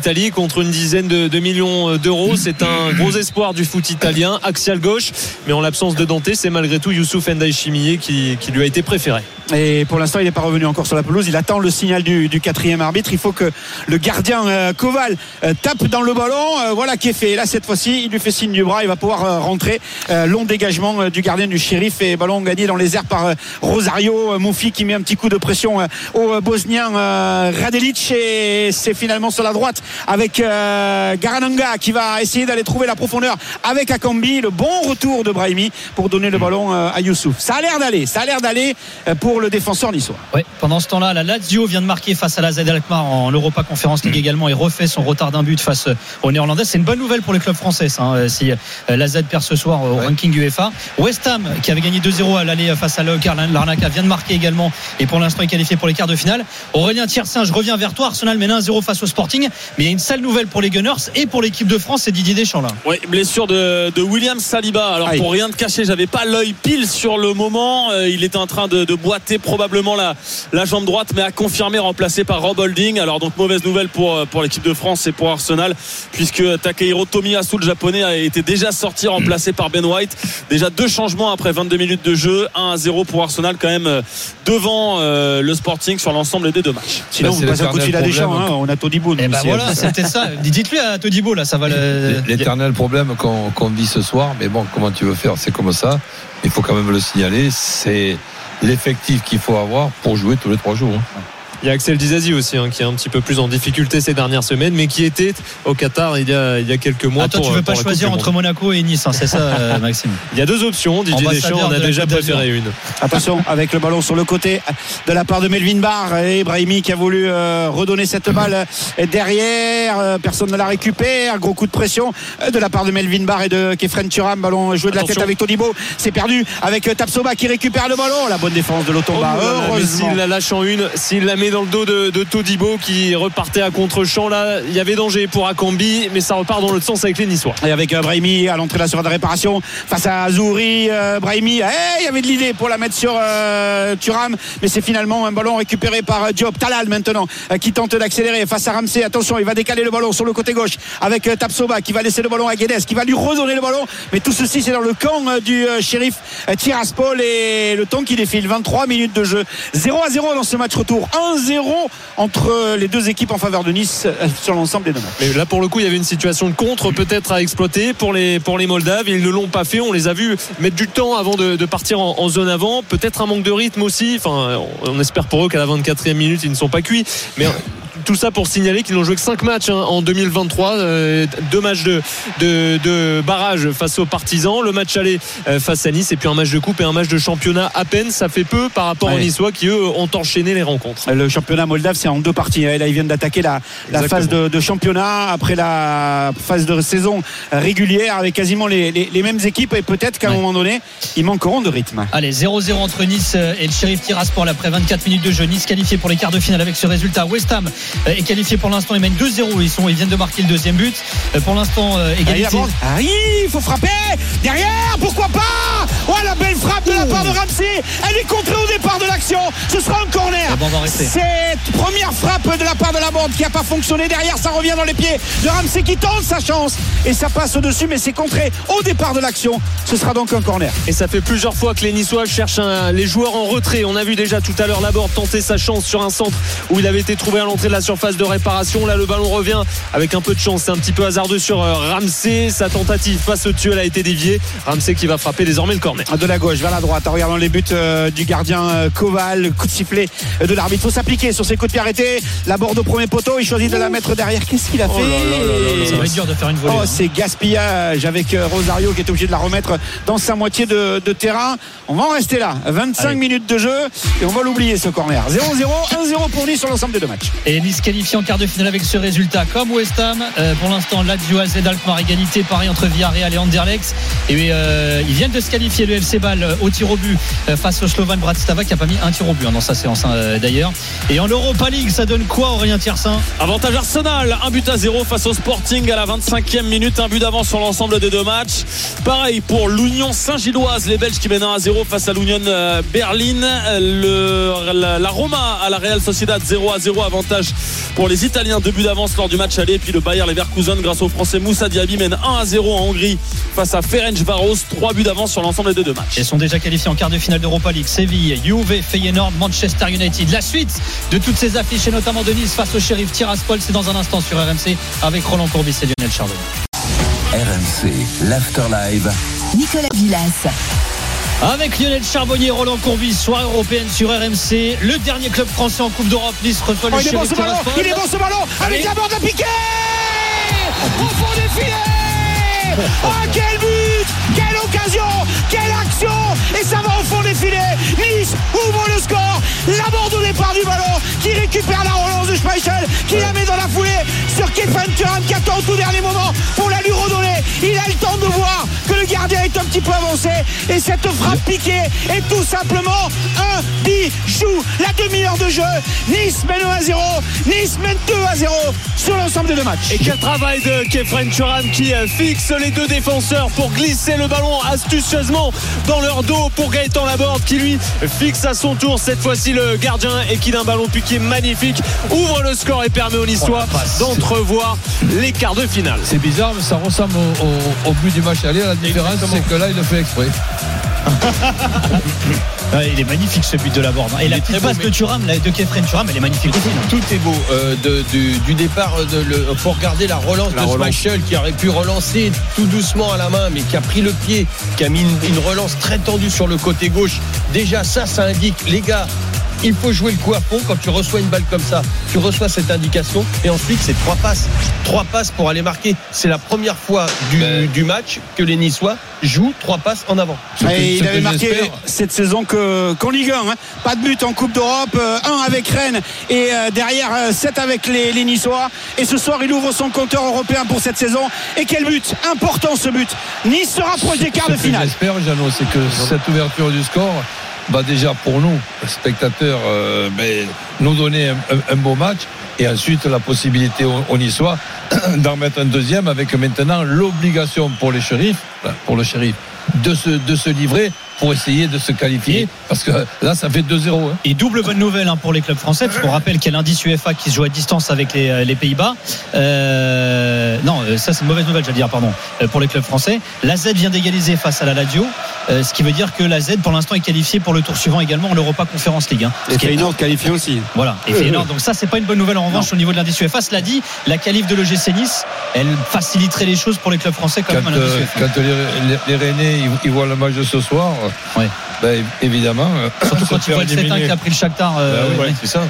contre une dizaine de, de millions d'euros. C'est un gros espoir du foot italien, axial gauche, mais en l'absence de Dante, c'est malgré tout Youssouf Ndiaye Chimié qui, qui lui a été préféré. Et pour l'instant il n'est pas revenu encore sur la pelouse, il attend le signal du, du quatrième arbitre. Il faut que le gardien euh, Koval euh, tape dans le ballon, euh, voilà qui est fait. Et là cette fois-ci il lui fait signe du bras, il va pouvoir euh, rentrer. euh, long dégagement euh, du gardien du Shérif et ballon gagné dans les airs par euh, Rosario euh, Moufi qui met un petit coup de pression euh, au euh, Bosnien euh, Radelic, et c'est finalement sur la droite avec euh, Garananga qui va essayer d'aller trouver la profondeur avec Akambi. Le bon retour de Brahimi pour donner le ballon euh, à Youssouf. Ça a l'air d'aller, ça a l'air d'aller euh, pour le défenseur niçois. Ouais, pendant ce temps-là, la Lazio vient de marquer face à la Z Alkmaar en Europa Conference League également et refait son retard d'un but face aux Néerlandais. C'est une bonne nouvelle pour les clubs français hein, si la Z perd ce soir au ouais. ranking UEFA. West Ham qui avait gagné deux zéro à l'aller face à l'A E K Larnaca vient de marquer également et pour l'instant est qualifié pour les quarts de finale. Aurélien Thiersin, je reviens vers toi. Arsenal mène un zéro face au Sporting, mais il y a une sale nouvelle pour les Gunners et pour l'équipe de France, c'est Didier Deschamps là. Oui, blessure de, de William Saliba. Alors Aïe. Pour rien te cacher, j'avais pas l'œil pile sur le moment. Euh, il était en train de, de boiter probablement la, la jambe droite, mais à confirmer, remplacé par Rob Holding. Alors donc mauvaise nouvelle pour, pour l'équipe de France et pour Arsenal, puisque Takehiro Tomiyasu, le japonais, a été déjà sorti, remplacé par Ben White. Déjà deux changements après vingt-deux minutes de jeu. un à zéro pour Arsenal, quand même devant euh, le Sporting sur l'ensemble des deux matchs. Sinon, bah, vous passez un coup de fil à Deschamps, hein, on a Todibo. Et bah voilà, c'était ça. Dites-lui à Todibo, là, ça va le. L'éternel problème qu'on, qu'on vit ce soir, mais bon, comment tu veux faire, c'est comme ça. Il faut quand même le signaler, c'est l'effectif qu'il faut avoir pour jouer tous les trois jours. Hein. Il y a Axel Dizazi aussi hein, qui est un petit peu plus en difficulté ces dernières semaines, mais qui était au Qatar il y a, il y a quelques mois. Ah, toi, pour, tu veux pas choisir entre Monaco et Nice, hein, c'est ça, euh, Maxime? Il y a deux options. Didier Deschamps en a déjà préféré une. Attention avec le ballon sur le côté de la part de Melvin Barr et Brahimi qui a voulu euh, redonner cette balle derrière. Personne ne la récupère. Gros coup de pression de la part de Melvin Barr et de Kefren Turam. Ballon joué de la Attention. Tête avec Todibo. C'est perdu avec Tapsoba qui récupère le ballon. La bonne défense de Lotomba. Oh, heureusement. S'il la lâche en une, s'il la met dans le dos de, de Todibo qui repartait à contre-champ, là il y avait danger pour Akambi, mais ça repart dans l'autre sens avec les Niçois. Et avec euh, Brahimi à l'entrée de la surface de réparation face à Azouri. euh, Brahimi, il hey, y avait de l'idée pour la mettre sur euh, Thuram, mais c'est finalement un ballon récupéré par euh, Diop. Talal maintenant euh, qui tente d'accélérer face à Ramsey. Attention, il va décaler le ballon sur le côté gauche avec euh, Tapsoba qui va laisser le ballon à Guedes, qui va lui redonner le ballon, mais tout ceci c'est dans le camp euh, du euh, shérif euh, Tiraspol, et le temps qui défile, vingt-trois minutes de jeu, zéro à zéro dans ce match retour, un zéro entre les deux équipes en faveur de Nice sur l'ensemble des deux matchs. Mais là pour le coup il y avait une situation de contre peut-être à exploiter pour les, pour les Moldaves. Ils ne l'ont pas fait, on les a vus mettre du temps avant de, de partir en, en zone avant, peut-être un manque de rythme aussi, enfin on espère pour eux qu'à la vingt-quatrième minute ils ne sont pas cuits, mais tout ça pour signaler qu'ils n'ont joué que cinq matchs hein, en deux mille vingt-trois, euh, deux matchs de, de, de barrage face aux Partisans, le match aller euh, face à Nice, et puis un match de coupe et un match de championnat à peine. Ça fait peu par rapport ouais. aux Niçois qui eux ont enchaîné les rencontres. Le championnat moldave c'est en deux parties, là ils viennent d'attaquer la, la phase de, de championnat après la phase de saison régulière avec quasiment les, les, les mêmes équipes, et peut-être qu'à ouais. un moment donné ils manqueront de rythme. Allez, zéro zéro entre Nice et le Sheriff Tiraspol après vingt-quatre minutes de jeu. Nice qualifié pour les quarts de finale avec ce résultat. West Ham est qualifié pour l'instant, ils mènent deux zéro, ils, sont, ils viennent de marquer le deuxième but pour l'instant, euh, égalité. Ah oui, il faut frapper derrière, pourquoi pas. Oh la belle frappe de la part de Ramsey, elle est contrée au départ de l'action, ce sera un corner. Bon, cette première frappe de la part de la bande qui n'a pas fonctionné, derrière ça revient dans les pieds de Ramsey qui tente sa chance et ça passe au dessus, mais c'est contré au départ de l'action, ce sera donc un corner. Et ça fait plusieurs fois que les Niçois cherchent un, les joueurs en retrait. On a vu déjà tout à l'heure Laborde tenter sa chance sur un centre où il avait été trouvé à l'entrée de la surface de réparation. Là le ballon revient avec un peu de chance, c'est un petit peu hasardeux sur Ramsey, sa tentative face au tueur a été déviée. Ramsey qui va frapper désormais le corner de la gauche vers la droite en regardant les buts euh, du gardien euh, Koval. Coup de sifflet de l'arbitre, il faut s'appliquer sur ses coups de pied arrêtés. La Borde au premier poteau, il choisit de la mettre derrière. Qu'est-ce qu'il a fait? Oh là là là là, ça va être dur de faire une volée. Oh, hein. C'est gaspillage avec euh, Rosario qui est obligé de la remettre dans sa moitié de, de terrain. On va en rester là, vingt-cinq Allez. minutes de jeu et on va l'oublier ce corner. Zéro zéro, un zéro pour Nice sur l'ensemble des deux matchs. Et Nice qualifié en quart de finale avec ce résultat comme West Ham. Euh, pour l'instant Lazio, A Z Alkmaar, égalité, pareil entre Villarreal et Anderlecht, et euh, ils viennent de se qualifier, le F C Bâle euh, au tir au but euh, face au Slovan Bratislava qui a pas mis un tir au but hein, dans sa séance euh, d'ailleurs. Et en Europa League ça donne quoi, Aurélien Thiersin? Avantage Arsenal, un but à zéro face au Sporting à la vingt-cinquième minute, un but d'avance sur l'ensemble des deux matchs. Pareil pour l'Union Saint-Gilloise, les Belges qui mènent un à zéro face à l'Union Berlin. Le, la, la Roma à la Real Sociedad zéro à zéro, avantage pour les Italiens. Deux buts d'avance lors du match aller. Et puis le Bayer Leverkusen grâce au Français Moussa Diaby mène un à zéro en Hongrie face à Ferencváros. Trois buts d'avance sur l'ensemble des deux matchs. Ils sont déjà qualifiés en quart de finale d'Europa League. Séville, Juve, Feyenoord, Manchester United. La suite de toutes ces affiches et notamment de Nice face au Sheriff Tiraspol, c'est dans un instant sur R M C avec Roland Courbis et Lionel Chardonnay. R M C, l'Afterlive. Nicolas Villas. Avec Lionel Charbonnier, Roland Courbis, soirée européenne sur R M C. Le dernier club français en Coupe d'Europe, Nice reçoit le oh, il est bon Sheriff ce ballon, Tiraspol. il est bon ce ballon avec la bande à piquer au fond des filets. Oh quel but, quelle occasion, quelle action, et ça va au fond des filets. Nice ouvre le score, la bande au départ du ballon, qui récupère la relance de Schmeichel, qui la met dans la foulée sur Kefren Turam, qui attend au tout dernier moment pour la lui redonner. Il a le temps de voir que le gardien est un petit peu avancé, et cette frappe piquée est tout simplement un bijou. La demi-heure de jeu, Nice mène un à zéro, Nice mène deux à zéro sur l'ensemble des deux matchs. Et quel travail de Kefren Turam qui fixe les deux défenseurs pour glisser le ballon astucieusement dans leur dos pour Gaëtan Laborde, qui lui fixe à son tour cette fois-ci le gardien, et qui d'un ballon piqué magnifique ouvre le score et permet aux Niçois d'entrevoir les quarts de finale. C'est bizarre, mais ça ressemble au, au, au but du match aller. La différence, c'est que là, il le fait exprès. Ouais, il est magnifique ce but de Laborde. Et Il la est petite très passe beau, de Thuram, la- de Kefren Turam, elle est magnifique aussi. non Tout est beau euh, de, du, du départ. De le, faut regarder la relance La de relance. Schmeichel, qui aurait pu relancer tout doucement à la main, mais qui a pris le pied, qui a mis une, une relance très tendue sur le côté gauche. Déjà, ça, ça indique, les gars, il faut jouer le coup à fond. Quand tu reçois une balle comme ça, tu reçois cette indication, et ensuite c'est trois passes, trois passes pour aller marquer. C'est la première fois du, Ben. du match que les Niçois jouent trois passes en avant. Ce que- Et ce il avait que marqué j'espère- cette saison que, qu'en Ligue un, hein. Pas de but en Coupe d'Europe, euh, un avec Rennes et euh, derrière euh, sept avec les, les Niçois. Et ce soir, il ouvre son compteur européen pour cette saison. Et quel but, important ce but. Nice se rapproche des quarts Ce de que finale. j'espère, Jeannot, c'est que cette ouverture du score va déjà pour nous, spectateurs, euh, ben, nous donner un, un- un beau match, et ensuite la possibilité aux, aux Niçois d'en mettre un deuxième, avec maintenant l'obligation pour les shérifs, pour le shérif, de se, de se livrer pour essayer de se qualifier, parce que là ça fait deux zéro. Hein. Et double bonne nouvelle hein, pour les clubs français, parce qu'on rappelle qu'il y a l'indice U F A qui se joue à distance avec les, les Pays-Bas. Euh, non, ça c'est une mauvaise nouvelle, j'allais dire, pardon, euh, pour les clubs français. La Z vient d'égaliser face à la Lazio, euh, ce qui veut dire que la Z pour l'instant est qualifiée pour le tour suivant également en Europa Conference League. Hein, Et Ce qui est- Feyenoord qualifié aussi. Voilà, et Feyenoord. Donc ça c'est pas une bonne nouvelle en revanche au niveau de l'indice U F A. Cela dit, la qualif de l'O G C Nice, elle faciliterait les choses pour les clubs français quand Quand, même à l'indice euh, U F A. quand les, les, les Rennais ils, ils voient le match de ce soir, Ouais. ben, évidemment, euh, Surtout se quand ils faire voient le sept un éliminer. qui a pris le Shakhtar. euh, Bah oui, ouais. C'est ça.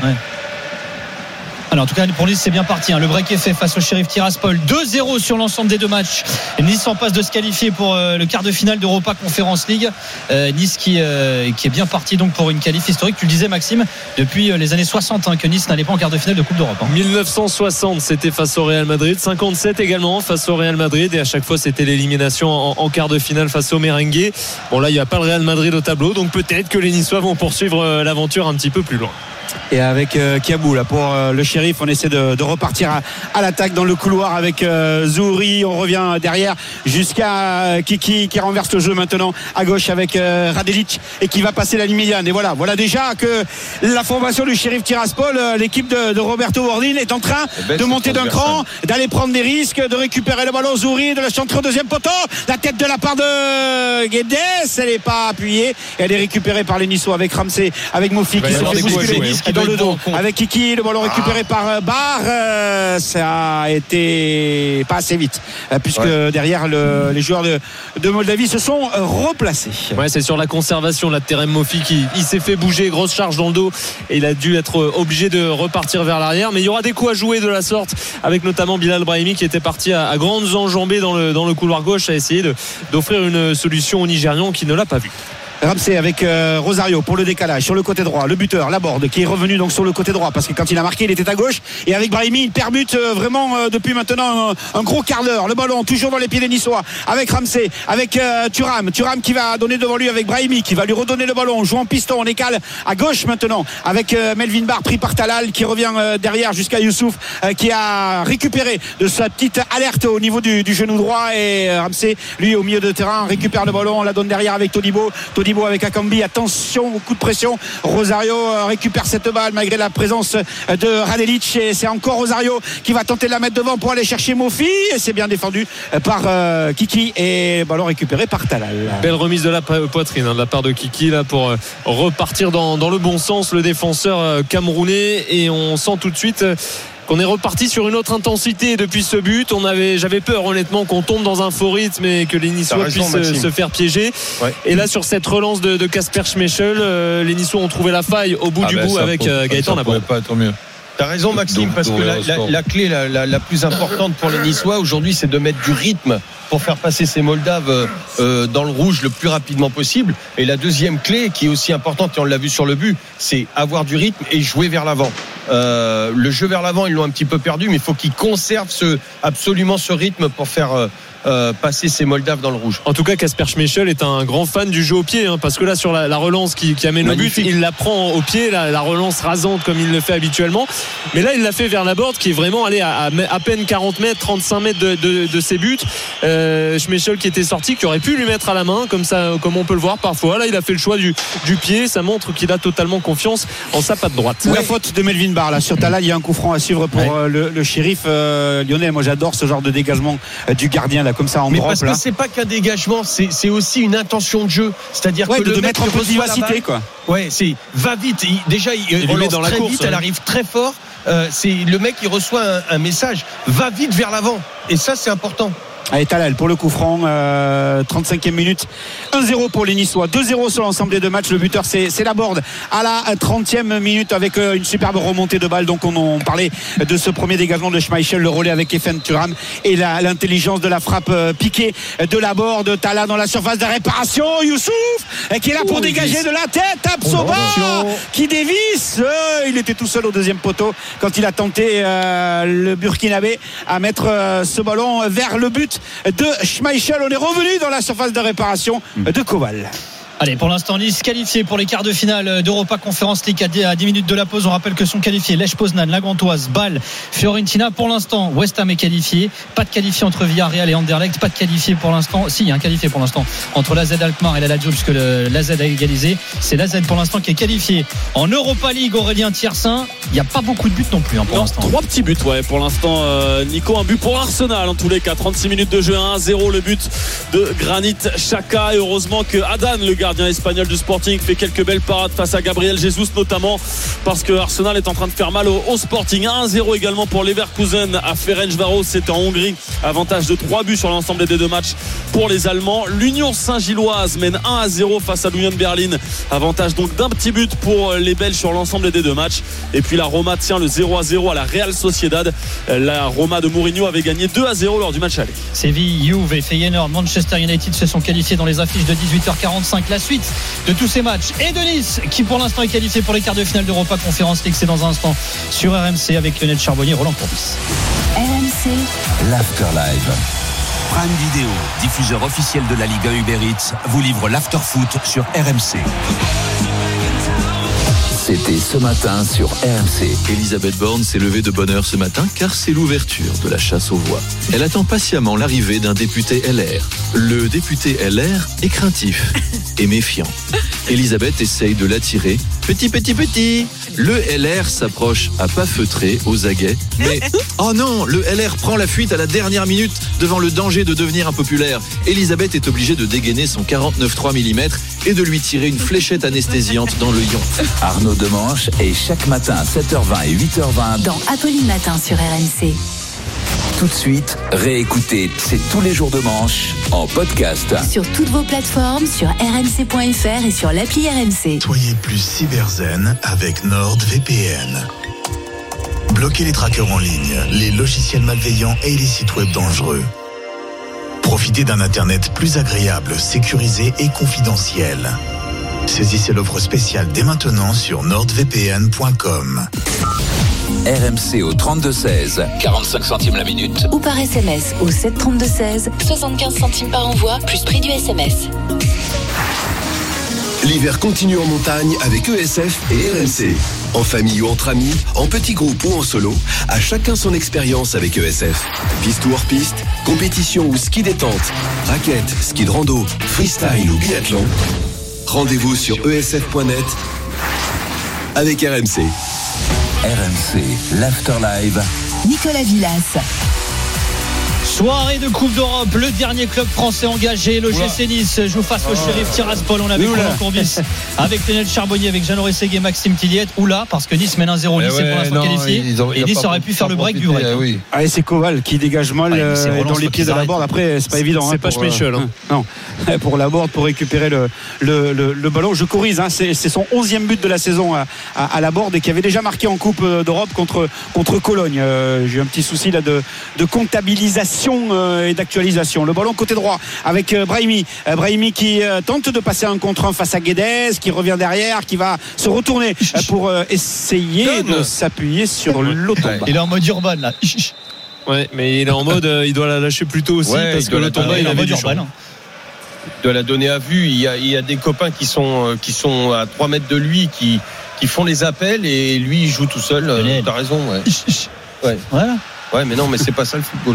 Alors en tout cas pour Nice c'est bien parti hein. Le break est fait face au Sheriff Tiraspol, deux zéro sur l'ensemble des deux matchs. Nice en passe de se qualifier pour euh, le quart de finale d'Europa Conference League. euh, Nice qui, euh, qui est bien parti donc pour une qualif historique. Tu le disais Maxime, depuis euh, les années soixante hein, que Nice n'allait pas en quart de finale de Coupe d'Europe hein. mille neuf cent soixante, c'était face au Real Madrid. cinquante-sept également face au Real Madrid. Et à chaque fois, c'était l'élimination en, en quart de finale face au Merengue. Bon, là, il n'y a pas le Real Madrid au tableau. Donc peut-être que les Niçois vont poursuivre euh, l'aventure un petit peu plus loin. Et avec euh, Kiabou là pour euh, le shérif, on essaie de, de repartir à, à l'attaque dans le couloir avec euh, Zouri. On revient derrière jusqu'à euh, Kiki qui renverse le jeu maintenant à gauche avec euh, Radelic et qui va passer la ligne médiane. Et voilà, voilà déjà que la formation du shérif Tiraspol, euh, l'équipe de, de Roberto Bordin est en train belle, de cette monter d'un cran, d'aller prendre des risques, de récupérer le ballon. Zouri de la centre au deuxième poteau, la tête de la part de Guedes, elle n'est pas appuyée, elle est récupérée par les Niçois avec Ramsey, avec Mofi qui y se avoir fait des coups à bousculer jouer, hein. qui est dans le Il doit dos être bon, con. avec Kiki, le ballon récupéré par euh, Barre. euh, ça a été pas assez vite euh, puisque Ouais. derrière le- les joueurs de, de Moldavie se sont euh, replacés. Ouais, c'est sur la conservation là de Terem Mofi qui il s'est fait bouger, grosse charge dans le dos, et il a dû être obligé de repartir vers l'arrière. Mais il y aura des coups à jouer de la sorte, avec notamment Bilal Brahimi qui était parti à, à grandes enjambées dans le, dans le couloir gauche, à essayer de, d'offrir une solution aux Nigérians qui ne l'a pas vu. Ramsey avec euh, Rosario pour le décalage sur le côté droit, le buteur Laborde qui est revenu donc sur le côté droit parce que quand il a marqué il était à gauche, et avec Brahimi il permute euh, vraiment euh, depuis maintenant un, un gros quart d'heure. Le ballon toujours dans les pieds des Niçois avec Ramsey, avec euh, Thuram Thuram qui va donner devant lui avec Brahimi qui va lui redonner le ballon, on joue en piston, on écale à gauche maintenant avec euh, Melvin Barr pris par Talal qui revient euh, derrière jusqu'à Youssouf euh, qui a récupéré de sa petite alerte au niveau du, du genou droit, et euh, Ramsey lui au milieu de terrain récupère le ballon, on la donne derrière avec Todibo Todibo Todibo avec Akambi, attention au coup de pression. Rosario récupère cette balle malgré la présence de Radelic, et c'est encore Rosario qui va tenter de la mettre devant pour aller chercher Mofi, et c'est bien défendu par euh, Kiki, et ballon récupéré par Talal. Belle remise de la poitrine hein, de la part de Kiki là pour euh, repartir dans, dans le bon sens, le défenseur euh, camerounais, et on sent tout de suite euh, qu'on est reparti sur une autre intensité depuis ce but. On avait, j'avais peur honnêtement qu'on tombe dans un faux rythme et que les Niçois puissent Maxime. se faire piéger. Ouais. Et là sur cette relance de Kasper Schmeichel, euh, les Niçois ont trouvé la faille au bout ah du ben bout avec euh, Gaëtan Laborde. Ça pourrait pas être mieux. T'as raison Maxime, donc, parce que la, la, la clé la, la, la plus importante pour les Niçois aujourd'hui, c'est de mettre du rythme pour faire passer ces Moldaves euh, dans le rouge le plus rapidement possible. Et la deuxième clé qui est aussi importante, et on l'a vu sur le but, c'est avoir du rythme et jouer vers l'avant. Euh, le jeu vers l'avant, ils l'ont un petit peu perdu, mais il faut qu'ils conservent ce, absolument ce rythme pour faire euh, euh, passer ces Moldaves dans le rouge. En tout cas, Kasper Schmeichel est un grand fan du jeu au pied, hein, parce que là sur la, la relance qui, qui amène Magnifique. le but, il la prend au pied, la, la relance rasante comme il le fait habituellement, mais là il l'a fait vers Laborde qui est vraiment allé à, à, à peine quarante mètres, trente-cinq mètres de, de, de ses buts. euh, Schmeichel qui était sorti, qui aurait pu lui mettre à la main comme ça, comme on peut le voir parfois. Là il a fait le choix du, du pied, ça montre qu'il a totalement confiance en sa patte droite. La ouais. faute de Melvin Barr là sur Talal, il y a un coup franc à suivre pour ouais. euh, le, le shérif euh, lyonnais. Moi j'adore ce genre de dégagement euh, du gardien là, comme ça en mais drop, parce là. que c'est pas qu'un dégagement, c'est, c'est aussi une intention de jeu, c'est-à-dire ouais, que de, le de mec mettre un peu de vivacité quoi. Ouais, c'est va vite. Il, déjà il, il relance dans la très course, vite, ouais. Elle arrive très fort. Euh, c'est le mec qui reçoit un, un message, va vite vers l'avant, et ça c'est important. Allez, Talal pour le coup franc, euh, trente-cinquième minute, un zéro pour les Niçois, deux zéro sur l'ensemble des deux matchs. Le buteur c'est, c'est Laborde à la trentième minute avec euh, une superbe remontée de balle. Donc on, on parlait de ce premier dégagement de Schmeichel, le relais avec Effen Thuram et la, l'intelligence de la frappe euh, piquée de Laborde. Talal dans la surface de réparation, Youssouf euh, qui est là pour oh, dégager de la tête, Absoba oh, qui dévisse, euh, il était tout seul au deuxième poteau quand il a tenté euh, le Burkinabé à mettre euh, ce ballon vers le but de Schmeichel. On est revenu dans la surface de réparation de Koval. Allez, pour l'instant, Nice qualifié pour les quarts de finale d'Europa Conference League à dix minutes de la pause. On rappelle que sont qualifiés Lech Poznan, la Gantoise, Bâle, Fiorentina. Pour l'instant, West Ham est qualifié. Pas de qualifié entre Villarreal et Anderlecht. Pas de qualifié pour l'instant. Si, il y a un qualifié pour l'instant entre l'A Z Alkmaar et la Lazio, puisque le, l'A Z a égalisé. C'est l'A Z pour l'instant qui est qualifié en Europa League. Aurélien Thiersin. Il n'y a pas beaucoup de buts non plus hein, pour non, l'instant. Trois petits buts, ouais, pour l'instant. Euh, Nico, un but pour Arsenal en tous les cas. trente-six minutes de jeu, un zéro. Le but de Granit Xhaka. Et heureusement que Adan, le gardien espagnol du Sporting, fait quelques belles parades face à Gabriel Jesus notamment, parce que Arsenal est en train de faire mal au, au Sporting. Un zéro également pour Leverkusen à Ferencváros, c'était en Hongrie. Avantage de trois buts sur l'ensemble des deux matchs pour les Allemands. L'Union Saint-Gilloise mène un à zéro face à l'Union Berlin. Avantage donc d'un petit but pour les Belges sur l'ensemble des deux matchs. Et puis la Roma tient le zéro à zéro à la Real Sociedad. La Roma de Mourinho avait gagné deux à zéro lors du match aller. Séville, Juve et Feyenoord, Manchester United se sont qualifiés dans les affiches de dix-huit heures quarante-cinq. La suite de tous ces matchs et de Nice qui pour l'instant est qualifié pour les quarts de finale d'Europa Conference League. C'est dans un instant sur R M C avec Lionel Charbonnier, Roland Courbis. R M C l'Afterlive. Prime Video, diffuseur officiel de la Ligue un Uber Eats, vous livre l'Afterfoot sur R M C. C'était ce matin sur R M C. Elisabeth Borne s'est levée de bonne heure ce matin car c'est l'ouverture de la chasse aux voix. Elle attend patiemment l'arrivée d'un député L R. Le député L R est craintif et méfiant. Elisabeth essaye de l'attirer. Petit, petit, petit. Le L R s'approche à pas feutrés, aux aguets. Mais, oh non, le L R prend la fuite à la dernière minute devant le danger de devenir impopulaire. Elisabeth est obligée de dégainer son quarante-neuf trois millimètres et de lui tirer une fléchette anesthésiante dans le lion. Arnaud Demanche est chaque matin à sept heures vingt et huit heures vingt dans Apolline Matin sur R M C. Tout de suite, réécoutez C'est tous les jours de manche en podcast. Sur toutes vos plateformes, sur r m c point f r et sur l'appli R M C. Soyez plus cyberzen avec NordVPN. Bloquez les trackers en ligne, les logiciels malveillants et les sites web dangereux. Profitez d'un Internet plus agréable, sécurisé et confidentiel. Saisissez l'offre spéciale dès maintenant sur nord v p n point com. R M C au trente-deux seize, quarante-cinq centimes la minute. Ou par S M S au sept trente-deux seize, soixante-quinze centimes par envoi, plus prix du S M S. L'hiver continue en montagne avec E S F et R M C. En famille ou entre amis, en petits groupes ou en solo, à chacun son expérience avec E S F. Piste ou hors piste, compétition ou ski détente, raquettes, ski de rando, freestyle ou biathlon. Rendez-vous sur e s f point net avec R M C. R M C, l'Afterlive. Nicolas Villas. Soirée de Coupe d'Europe, le dernier club français engagé, l'O G C Nice joue face au Sheriff Tiraspol. On avait Roland Courbis avec Lionel Charbonnier, avec Jeannot Rességuier et Maxime Tilliet. Oula, parce que Nice mène un zéro, Nice est pour l'instant qualifié. Et Nice aurait pu faire le break du break. Ah oui. Ah, et c'est Koval qui dégage mal ouais, euh, dans les pieds de la board. Après, c'est pas évident. C'est hein, pas Schmeichel. Euh, hein. Non, pour la board, pour récupérer le, le, le, le ballon. Je corrige, hein, c'est, c'est son onzième but de la saison à, à, à la board et qui avait déjà marqué en Coupe d'Europe contre, contre Cologne. Euh, j'ai eu un petit souci là de, de comptabilisation euh, et d'actualisation. Le ballon côté droit avec euh, Brahimi. Euh, Brahimi qui euh, tente de passer un contre un face à Guedes, qui revient derrière, qui va se retourner euh, pour euh, essayer de s'appuyer sur l'Automba. Il est en mode urbain là. Ouais, mais il est en mode, euh, il doit la lâcher plus tôt aussi ouais, parce que l'Automba il, il avait du champ. Il doit la donner à vue. Il y a, il y a des copains qui sont, qui sont à trois mètres de lui qui, qui font les appels et lui il joue tout seul. Euh, t'as raison. Ouais. Ouais. Voilà. Ouais, mais non, mais c'est pas ça le football.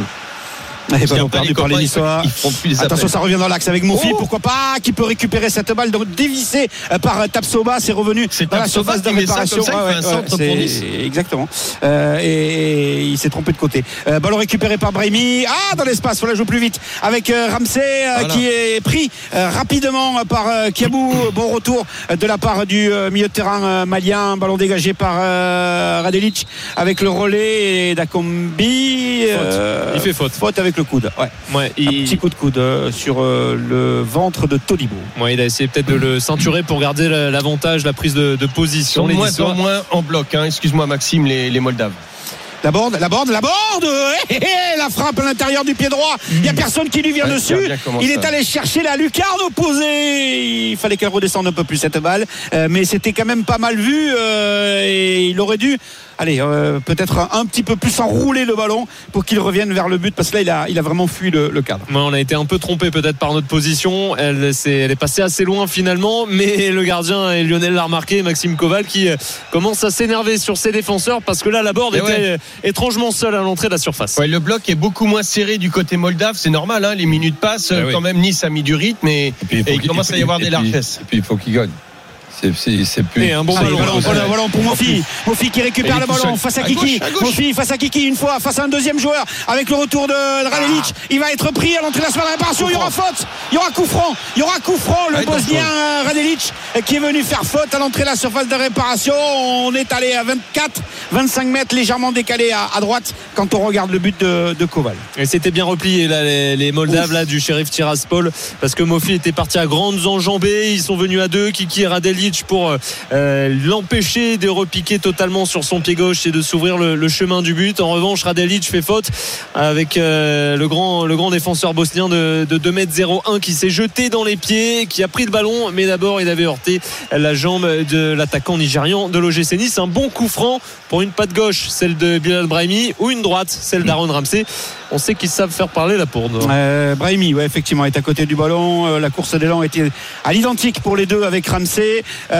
Et ballon perdu par les Niçois. Attention, ça revient dans l'axe avec Mofi. Oh, pourquoi pas, qui peut récupérer cette balle, donc dévissée par Tapsoba. C'est revenu c'est dans la surface de réparation. Ça, ouais, ouais, ouais, c'est, Nice. Exactement. Euh, et, et il s'est trompé de côté. Euh, ballon récupéré par Brahimi. Ah, dans l'espace. Voilà, joue plus vite avec euh, Ramsey euh, voilà. qui est pris euh, rapidement par euh, Kiabou. Bon retour de la part du euh, milieu de terrain euh, malien. Ballon dégagé par euh, Radelic avec le relais et Dakombi. Euh, il fait faute. Faute avec le coude, ouais. Ouais, il... un petit coup de coude euh, sur euh, le ventre de Todibo. Ouais, il a essayé peut-être de le ceinturer pour garder l'avantage, la prise de, de position. Ils sont moins en moins en bloc, hein. Excuse-moi Maxime, les, les Moldaves. La borde, la borde, la borde hé, hé, la frappe à l'intérieur du pied droit. Il mmh. n'y a personne qui lui vient ouais, dessus. Il est allé chercher la lucarne opposée. Il fallait qu'elle redescende un peu plus cette balle. Euh, mais c'était quand même pas mal vu. Euh, et il aurait dû allez, euh, peut-être un, un petit peu plus enrouler le ballon pour qu'il revienne vers le but. Parce que là, il a, il a vraiment fui le, le cadre. Ouais, on a été un peu trompé peut-être par notre position. Elle, c'est, elle est passée assez loin finalement. Mais le gardien, et Lionel l'a remarqué, Maxime Koval, qui euh, commence à s'énerver sur ses défenseurs. Parce que là, la borde était... Ouais. étrangement seul à l'entrée de la surface. Ouais, le bloc est beaucoup moins serré du côté moldave, c'est normal, hein, les minutes passent, ah, quand oui. même Nice a mis du rythme et, et, puis, il, et il commence à y avoir des largesses. Et puis il faut qu'il gagne. C'est, c'est, c'est plus... Et un bon ah, ballon. Ballon, ballon, ballon pour Mofi. Mofi qui récupère le ballon face à, à Kiki. Gauche, à Mofi face à Kiki une fois, face à un deuxième joueur avec le retour de Radelic. Ah. Il va être pris à l'entrée de la semaine de réparation. Il y aura faute. Il y aura coup franc. Il y aura coup franc. Le ah, Bosnien Radelic qui est venu faire faute à l'entrée de la surface de réparation. On est allé à vingt-quatre, vingt-cinq mètres, légèrement décalé à, à droite quand on regarde le but de, de Koval. Et c'était bien replié là, les, les Moldaves là, du Sheriff Tiraspol, parce que Mofi était parti à grandes enjambées. Ils sont venus à deux, Kiki et Radelic, pour Euh, l'empêcher de repiquer totalement sur son pied gauche et de s'ouvrir le, le chemin du but. En revanche, Radelic fait faute avec euh, le grand le grand défenseur bosnien de, de deux mètres zéro un qui s'est jeté dans les pieds, qui a pris le ballon, mais d'abord il avait heurté la jambe de l'attaquant nigérian de l'O G C Nice. Un bon coup franc pour une patte gauche, celle de Bilal Brahimi, ou une droite, celle d'Aaron Ramsey. On sait qu'ils savent faire parler la pourde. Euh, Brahimi, ouais, effectivement, est à côté du ballon. Euh, la course d'élan était à l'identique pour les deux avec Ramsey.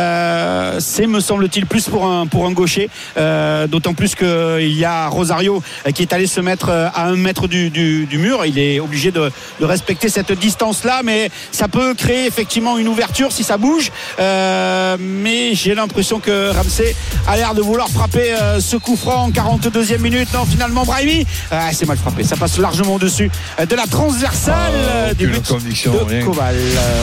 Euh, c'est, me semble-t-il, plus pour un, pour un gaucher. Euh, d'autant plus qu'il y a Rosario qui est allé se mettre à un mètre du, du, du mur. Il est obligé de, de respecter cette distance-là, mais ça peut créer effectivement une ouverture si ça bouge. Euh, mais j'ai l'impression que Ramsey a l'air de vouloir frapper euh, ce coup franc en quarante-deuxième minute. Non, finalement, Brahimi, euh, c'est mal frappé. Ça passe largement au-dessus de la transversale oh, du but de rien. Koval.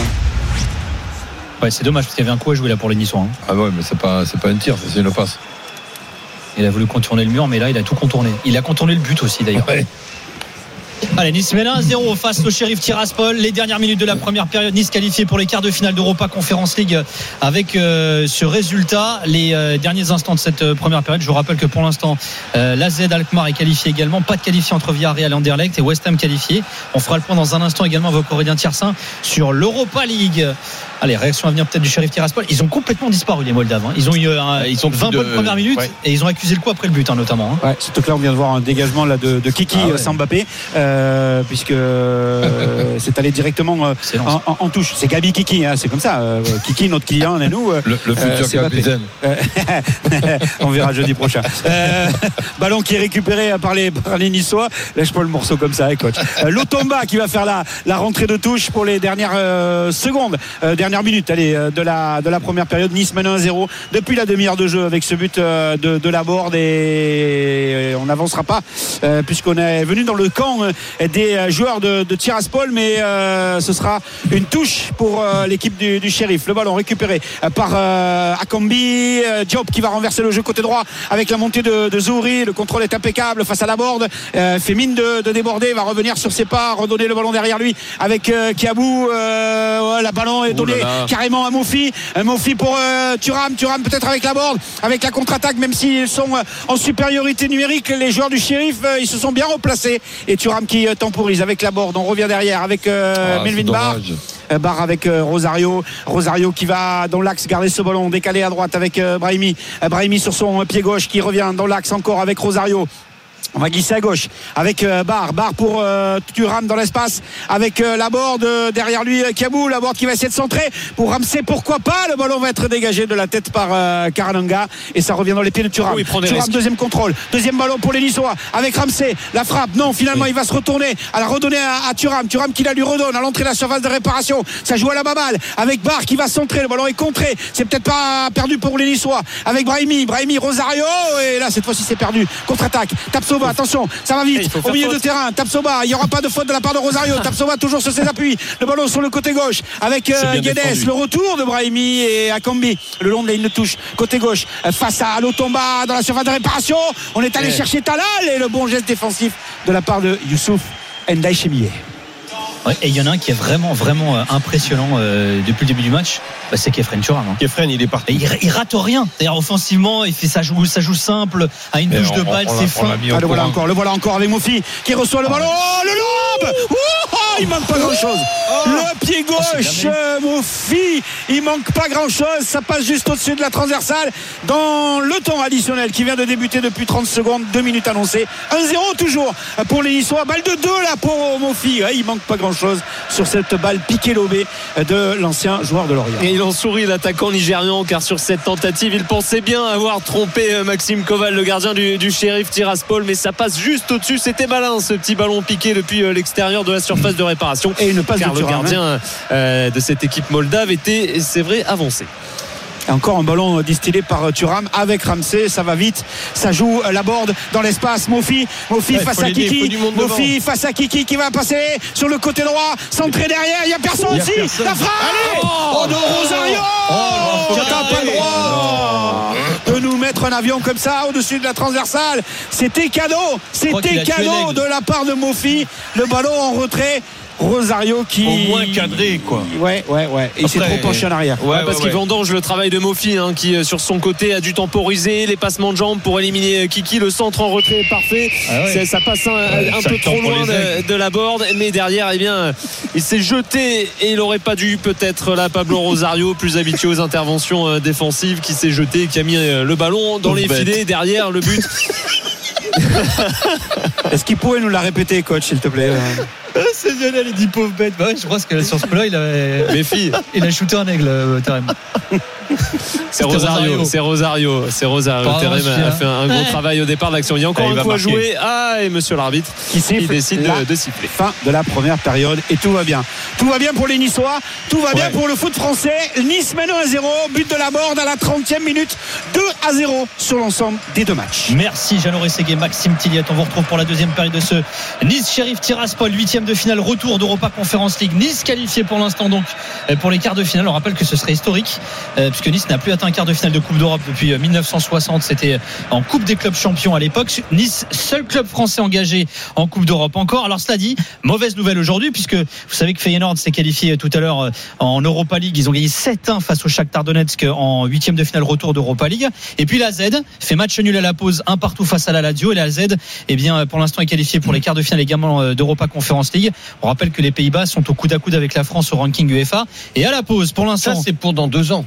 Ouais, c'est dommage parce qu'il y avait un coup à jouer là pour les Niçois. Hein. Ah ouais, mais c'est pas, c'est pas un tir, c'est une passe. Il a voulu contourner le mur, mais là il a tout contourné. Il a contourné le but aussi d'ailleurs. Ouais. Allez, Nice mène un zéro face au Sheriff Tiraspol. Les dernières minutes de la première période, Nice qualifié pour les quarts de finale d'Europa Conference League avec euh, ce résultat. Les euh, derniers instants de cette euh, première période, je vous rappelle que pour l'instant euh, l'A Z Alkmaar est qualifié également. Pas de qualifié entre Villarreal et Anderlecht et West Ham qualifié. On fera le point dans un instant également avec Aurélien Tiersin sur l'Europa League. Allez, réaction à venir peut-être du Sheriff Tiraspol. Ils ont complètement disparu les Moldaves. Hein. Ils ont eu un, ils ont vingt de... bonnes premières minutes ouais. et ils ont accusé le coup après le but hein, notamment. Hein. Ouais, surtout que là on vient de voir un dégagement là de, de Kiki ah ouais. sans Mbappé. Euh, euh, puisque euh, c'est allé directement euh, en, en, en touche. C'est Gabi Kiki, hein, c'est comme ça. Euh, Kiki, notre client, et nous. Euh, le, le futur euh, capitaine. On verra jeudi prochain. Euh, ballon qui est récupéré par les, par les Niçois. Lâche pas le morceau comme ça, hein, coach. Euh, Lotomba qui va faire la, la rentrée de touche pour les dernières euh, secondes, euh, dernières minutes, allez, euh, de la de la première période. Nice mène un zéro depuis la demi-heure de jeu avec ce but euh, de, de Laborde, et on n'avancera pas euh, puisqu'on est venu dans le camp euh, des joueurs de, de Tiraspol, mais euh, ce sera une touche pour euh, l'équipe du, du Shérif. Le ballon récupéré euh, par euh, Akambi, euh, Diop qui va renverser le jeu côté droit avec la montée de, de Zouri. Le contrôle est impeccable face à Laborde, euh, fait mine de, de déborder, va revenir sur ses pas, redonner le ballon derrière lui avec euh, Kiabou. Euh, ouais, le ballon est donné carrément à Mofi. Euh, Mofi pour euh, Thuram, Thuram peut-être avec Laborde, avec la contre-attaque, même s'ils sont euh, en supériorité numérique, les joueurs du Shérif euh, ils se sont bien replacés, et Thuram qui euh, temporise avec Laborde. On revient derrière avec euh, ah, Melvin Barr. Barre avec euh, Rosario Rosario qui va dans l'axe garder ce ballon décalé à droite avec euh, Brahimi euh, Brahimi sur son euh, pied gauche qui revient dans l'axe encore avec Rosario. On va glisser à gauche avec euh, Barre Barre pour euh, Thuram dans l'espace avec euh, Laborde, euh, derrière lui euh, Kiabou. Laborde qui va essayer de centrer pour Ramsey, pourquoi pas. Le ballon va être dégagé de la tête par euh, Karananga et ça revient dans les pieds de Thuram. Oui, Thuram, deuxième contrôle, deuxième ballon pour les Niçois avec Ramsey, la frappe, non, finalement oui. Il va se retourner, à la redonner à, à Thuram Thuram qui la lui redonne à l'entrée de la surface de réparation. Ça joue à la baballe avec Barre qui va centrer, le ballon est contré, c'est peut-être pas perdu pour les Niçois avec Brahimi Brahimi Rosario, et là cette fois-ci c'est perdu. Contre-attaque, Tapsoba, attention, ça va vite au milieu faute. de terrain. Tapsoba, il n'y aura pas de faute de la part de Rosario. Tapsoba toujours sur ses appuis, le ballon sur le côté gauche avec euh, Guedes, le retour de Brahimi et Akambi le long de la ligne de touche côté gauche face à Lotomba dans la surface de réparation. On est allé ouais. chercher Talal, et le bon geste défensif de la part de Youssouf Ndiaye Chemier. Ouais, et il y en a un qui est vraiment vraiment euh, impressionnant euh, depuis le début du match, bah, c'est Kefren Thuram. Hein. Kefren, il est parti. Il, il rate rien. C'est-à-dire offensivement, il fait ça joue ça joue simple, à une touche on, de balle, c'est fin. Ah, le voilà encore, le voilà encore avec Mofi qui reçoit le ballon. Oh, le lob. Oh, il manque pas grand-chose. Oh, le pied gauche, oh, Mofi, il manque pas grand-chose. Ça passe juste au-dessus de la transversale dans le temps additionnel qui vient de débuter depuis trente secondes, deux minutes annoncées. un zéro toujours pour les Niçois. Balle de deux là pour Mofi. Ouais, il manque pas grand-chose chose sur cette balle piquée lobée de l'ancien joueur de Lorient. Et il en sourit, l'attaquant nigérian, car sur cette tentative il pensait bien avoir trompé Maxime Koval, le gardien du, du Shérif Tiraspol, mais ça passe juste au-dessus. C'était malin ce petit ballon piqué depuis l'extérieur de la surface de réparation, et une passe car de le gardien euh, de cette équipe moldave était, c'est vrai, avancé. Et encore un ballon distillé par Thuram avec Ramsey, ça va vite, ça joue Laborde dans l'espace. Mofi, Mofi ouais, face à Kiki, Mofi face à Kiki qui va passer sur le côté droit, centré derrière, il n'y a personne aussi, la frappe oh, oh de Rosario oh, tu n'as pas le droit de nous mettre un avion comme ça au-dessus de la transversale. C'était cadeau, c'était cadeau de la part de Mofi, le ballon en retrait. Rosario qui au moins cadré quoi. Ouais ouais ouais. Et il s'est trop penché en arrière. Ouais, ouais parce ouais, qu'il ouais. vendange le travail de Mofi hein, qui sur son côté a dû temporiser les passements de jambes pour éliminer Kiki. Le centre en retrait est parfait. Ah ouais. Ça passe un, ouais, un peu trop loin de, de Laborde, mais derrière eh bien il s'est jeté et il aurait pas dû peut-être là Pablo Rosario, plus habitué aux interventions défensives, qui s'est jeté et qui a mis le ballon dans les filets derrière le but. Est-ce qu'il pourrait nous la répéter, coach, s'il te plaît? C'est génial, il dit pauvre bête. Bah ouais, je pense que sur ce coup-là, il a, mes filles. Il a shooté un aigle, euh, Terem. C'est Rosario, c'est Rosario, c'est Rosario. Terem a fait un gros travail au départ de l'action. Il y a encore ah, un coup à jouer. Ah, et monsieur l'arbitre qui, qui décide de, de siffler. Fin de la première période et tout va bien. Tout va bien pour les Niçois, tout va ouais. bien pour le foot français. Nice mène un zéro, but de Laborde à la trentième minute, deux à zéro sur l'ensemble des deux matchs. Merci Jeannot Rességuier, Maxime Tilliette. On vous retrouve pour la deuxième période de ce Nice Shérif Tiraspol, huitième de finale, retour d'Europa Conference League. Nice qualifié pour l'instant donc pour les quarts de finale. On rappelle que ce serait historique euh, puisque Nice n'a plus atteint un quart de finale de Coupe d'Europe depuis dix-neuf cent soixante. C'était en Coupe des clubs champions à l'époque. Nice, seul club français engagé en Coupe d'Europe encore. Alors cela dit, mauvaise nouvelle aujourd'hui puisque vous savez que Feyenoord s'est qualifié tout à l'heure en Europa League. Ils ont gagné sept un face au Shakhtar Donetsk en huitième de finale retour d'Europa League. Et puis la Z fait match nul à la pause, un partout face à la Lazio. Et la Z, eh bien, pour l'instant est qualifiée pour les quarts de finale également d'Europa Conference League. On rappelle que les Pays-Bas sont au coude à coude avec la France au ranking UEFA. Et à la pause, pour l'instant, ça c'est pour dans deux ans, pas, pas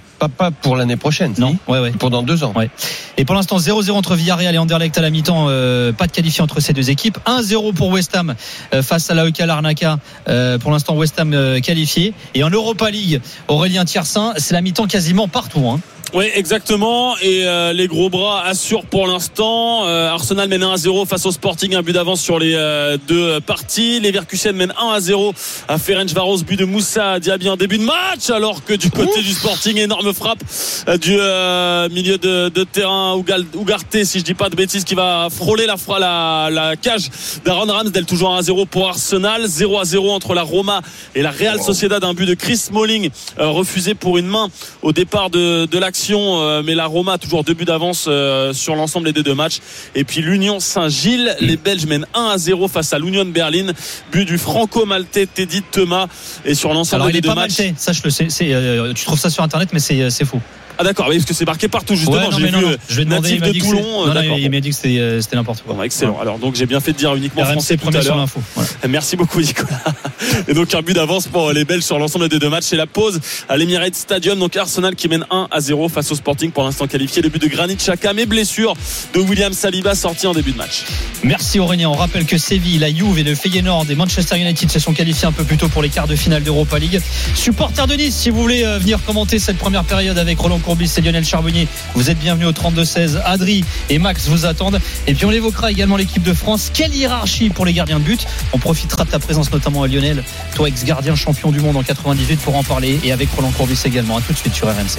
pas pour l'année prochaine. Non, ouais, ouais. Pendant deux ans. Ouais. Et pour l'instant, zéro zéro entre Villarreal et Anderlecht à la mi-temps. Euh, pas de qualifié entre ces deux équipes. un zéro pour West Ham euh, face à l'A E K Larnaca. Euh, pour l'instant, West Ham euh, qualifié. Et en Europa League, Aurélien Tiersin, c'est la mi-temps quasiment partout. Hein. Oui, exactement. Et euh, les gros bras assurent pour l'instant. Euh, Arsenal mène un à zéro face au Sporting, un but d'avance sur les euh, deux parties. Leverkusen mène un à zéro à Ferencváros, but de Moussa Diaby en début de match. Alors que du côté Ouf. du Sporting, énorme frappe euh, du euh, milieu de, de terrain Ugarte, si je dis pas de bêtises, qui va frôler la, la, la cage d'Aaron Ramsdale. Toujours un à zéro pour Arsenal. zéro à zéro entre la Roma et la Real Sociedad. Un but de Chris Smalling euh, refusé pour une main au départ de, de l'action. Mais la Roma a toujours deux buts d'avance sur l'ensemble des deux matchs. Et puis l'Union Saint-Gilles, les Belges mènent un à zéro face à l'Union Berlin, but du franco-maltais Teddy Thomas. Et sur l'ensemble des deux matchs, maltais, ça je le sais, c'est, euh, tu trouves ça sur internet, mais c'est, c'est faux. Ah d'accord, parce que c'est marqué partout justement. Ouais, non, j'ai vu non, non. Je vais demander, natif de Toulon. Non, non, il m'a dit que c'était, euh, c'était n'importe quoi. Bon, excellent. Alors donc j'ai bien fait de dire uniquement R M C français tout premier à sur l'heure. l'info. Voilà. Merci beaucoup Nicolas. Et donc un but d'avance pour les Belges sur l'ensemble des deux matchs. C'est la pause à l'Emirates Stadium. Donc Arsenal qui mène un à zéro face au Sporting pour l'instant qualifié. Le but de Granit Xhaka, mais blessure de William Saliba sorti en début de match. Merci Aurélien. On rappelle que Séville, la Juve et le Feyenoord et Manchester United se sont qualifiés un peu plus tôt pour les quarts de finale d'Europa League. Supporters de Nice, si vous voulez venir commenter cette première période avec Roland Courbis et Lionel Charbonnier, vous êtes bienvenue au trente-deux seize. Adri et Max vous attendent. Et puis on évoquera également l'équipe de France. Quelle hiérarchie pour les gardiens de but. On profitera de ta présence notamment à Lionel, toi ex-gardien champion du monde en quatre-vingt-dix-huit, pour en parler, et avec Roland Courbis également. À tout de suite sur R M C.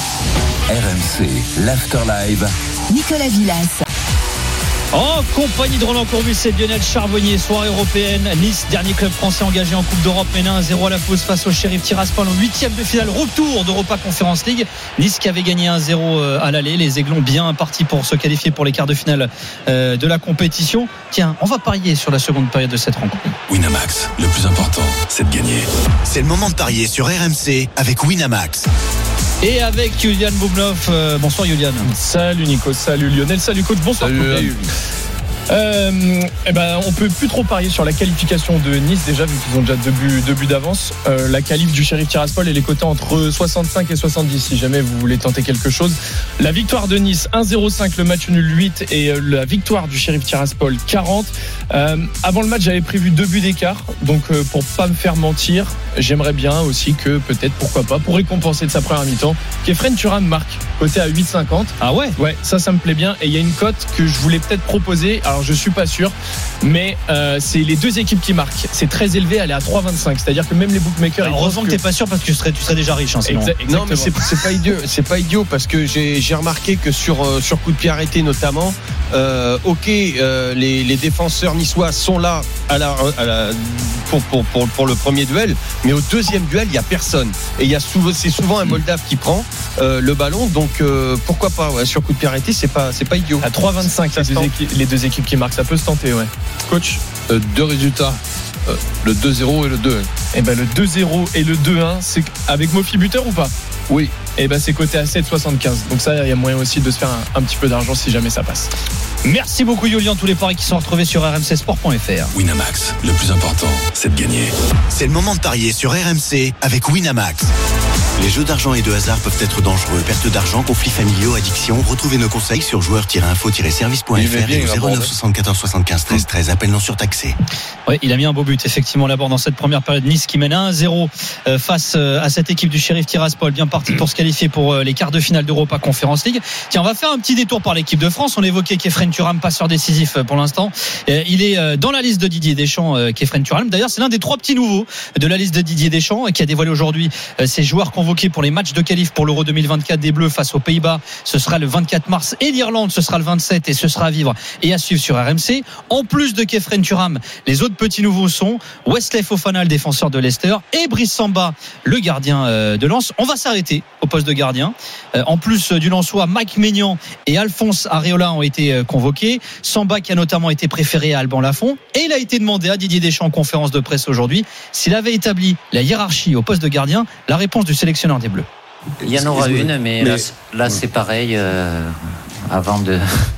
R M C, l'After Live. Nicolas Villas. En compagnie de Roland Courbis et Lionel Charbonnier, soirée européenne. Nice, dernier club français engagé en Coupe d'Europe, mène un à zéro à la pause face au Sheriff Tiraspol en huitième de finale, retour d'Europa Conference League. Nice qui avait gagné un zéro à l'aller. Les Aiglons bien partis pour se qualifier pour les quarts de finale de la compétition. Tiens, on va parier sur la seconde période de cette rencontre. Winamax, le plus important, c'est de gagner. C'est le moment de parier sur R M C avec Winamax. Et avec Julian Boubnov. Euh, bonsoir Julian. Salut Nico, salut Lionel, salut coach, bonsoir. Salut. Euh, eh ben, on peut plus trop parier sur la qualification de Nice déjà, vu qu'ils ont déjà deux buts, deux buts d'avance. Euh, la qualif du Sheriff Tiraspol, elle est cotée entre soixante-cinq et soixante-dix si jamais vous voulez tenter quelque chose. La victoire de Nice un zéro cinq, le match nul huit, et la victoire du Sheriff Tiraspol quarante. Euh, avant le match, j'avais prévu deux buts d'écart, donc euh, pour pas me faire mentir, j'aimerais bien aussi que peut-être, pourquoi pas, pour récompenser de sa première mi-temps, Kefren Turam marque, coté à huit cinquante. Ah ouais? Ouais, ça, ça me plaît bien. Et il y a une cote que je voulais peut-être proposer. Alors je suis pas sûr, mais euh, c'est les deux équipes qui marquent. C'est très élevé, elle est à trois vingt-cinq. C'est-à-dire que même les bookmakers. Alors, heureusement que, que t'es pas sûr, parce que tu serais, tu serais déjà riche. Hein, sinon. Exa- non, mais c'est, c'est pas idiot. C'est pas idiot parce que j'ai, j'ai remarqué que sur euh, sur coup de pied arrêté notamment, euh, ok, euh, les, les défenseurs niçois sont là à la, à la pour, pour pour pour le premier duel, mais au deuxième duel il y a personne. Et il y a souvent, c'est souvent un Moldave qui prend euh, le ballon. Donc euh, pourquoi pas, ouais, sur coup de pied arrêté, c'est pas c'est pas idiot. À trois vingt-cinq, les deux, équipes, les deux équipes qui marquent, ça peut se tenter, ouais. Coach, euh, deux résultats, euh, le deux zéro et le deux un. Eh ben le deux zéro et le deux un, c'est avec Mofi buteur ou pas? Oui. Eh ben c'est coté à sept soixante-quinze. Donc ça, il y a moyen aussi de se faire un, un petit peu d'argent si jamais ça passe. Merci beaucoup Julian, tous les paris qui sont retrouvés sur r m c sport point f r. Winamax, le plus important, c'est de gagner. C'est le moment de parier sur R M C avec Winamax. Les jeux d'argent et de hasard peuvent être dangereux. Perte d'argent, conflits familiaux, addiction. Retrouvez nos conseils sur joueurs tiret info tiret service point f r et au zéro neuf soixante-quatorze soixante-quinze treize treize. Appel non surtaxé. Oui, il a mis un beau but effectivement là-bas dans cette première période. Nice qui mène un à zéro face à cette équipe du Sheriff Tiraspol, bien parti pour se qualifier pour les quarts de finale d'Europa Conference League. Tiens, on va faire un petit détour par l'équipe de France. On évoquait Kefren Turam, passeur décisif pour l'instant. Il est dans la liste de Didier Deschamps, Kefren Turam. D'ailleurs, c'est l'un des trois petits nouveaux de la liste de Didier Deschamps qui a dévoilé aujourd'hui ses joueurs convoqués pour les matchs de qualif pour l'Euro deux mille vingt-quatre des Bleus face aux Pays-Bas. Ce sera le vingt-quatre mars, et l'Irlande ce sera le vingt-sept, et ce sera à vivre et à suivre sur R M C. En plus de Kefren Turam, les autres petits nouveaux sont Wesley Fofana, le défenseur de Leicester, et Brice Samba, le gardien de Lens. On va s'arrêter au poste de gardien. En plus du Lensois, Mike Maignan et Alphonse Areola ont été convoqués. Samba qui a notamment été préféré à Alban Lafont, et il a été demandé à Didier Deschamps en conférence de presse aujourd'hui s'il avait établi la hiérarchie au poste de gardien. La réponse du sélectionneur des Bleus: il y en aura une, mais, mais... Là, là c'est pareil. Euh, avant de,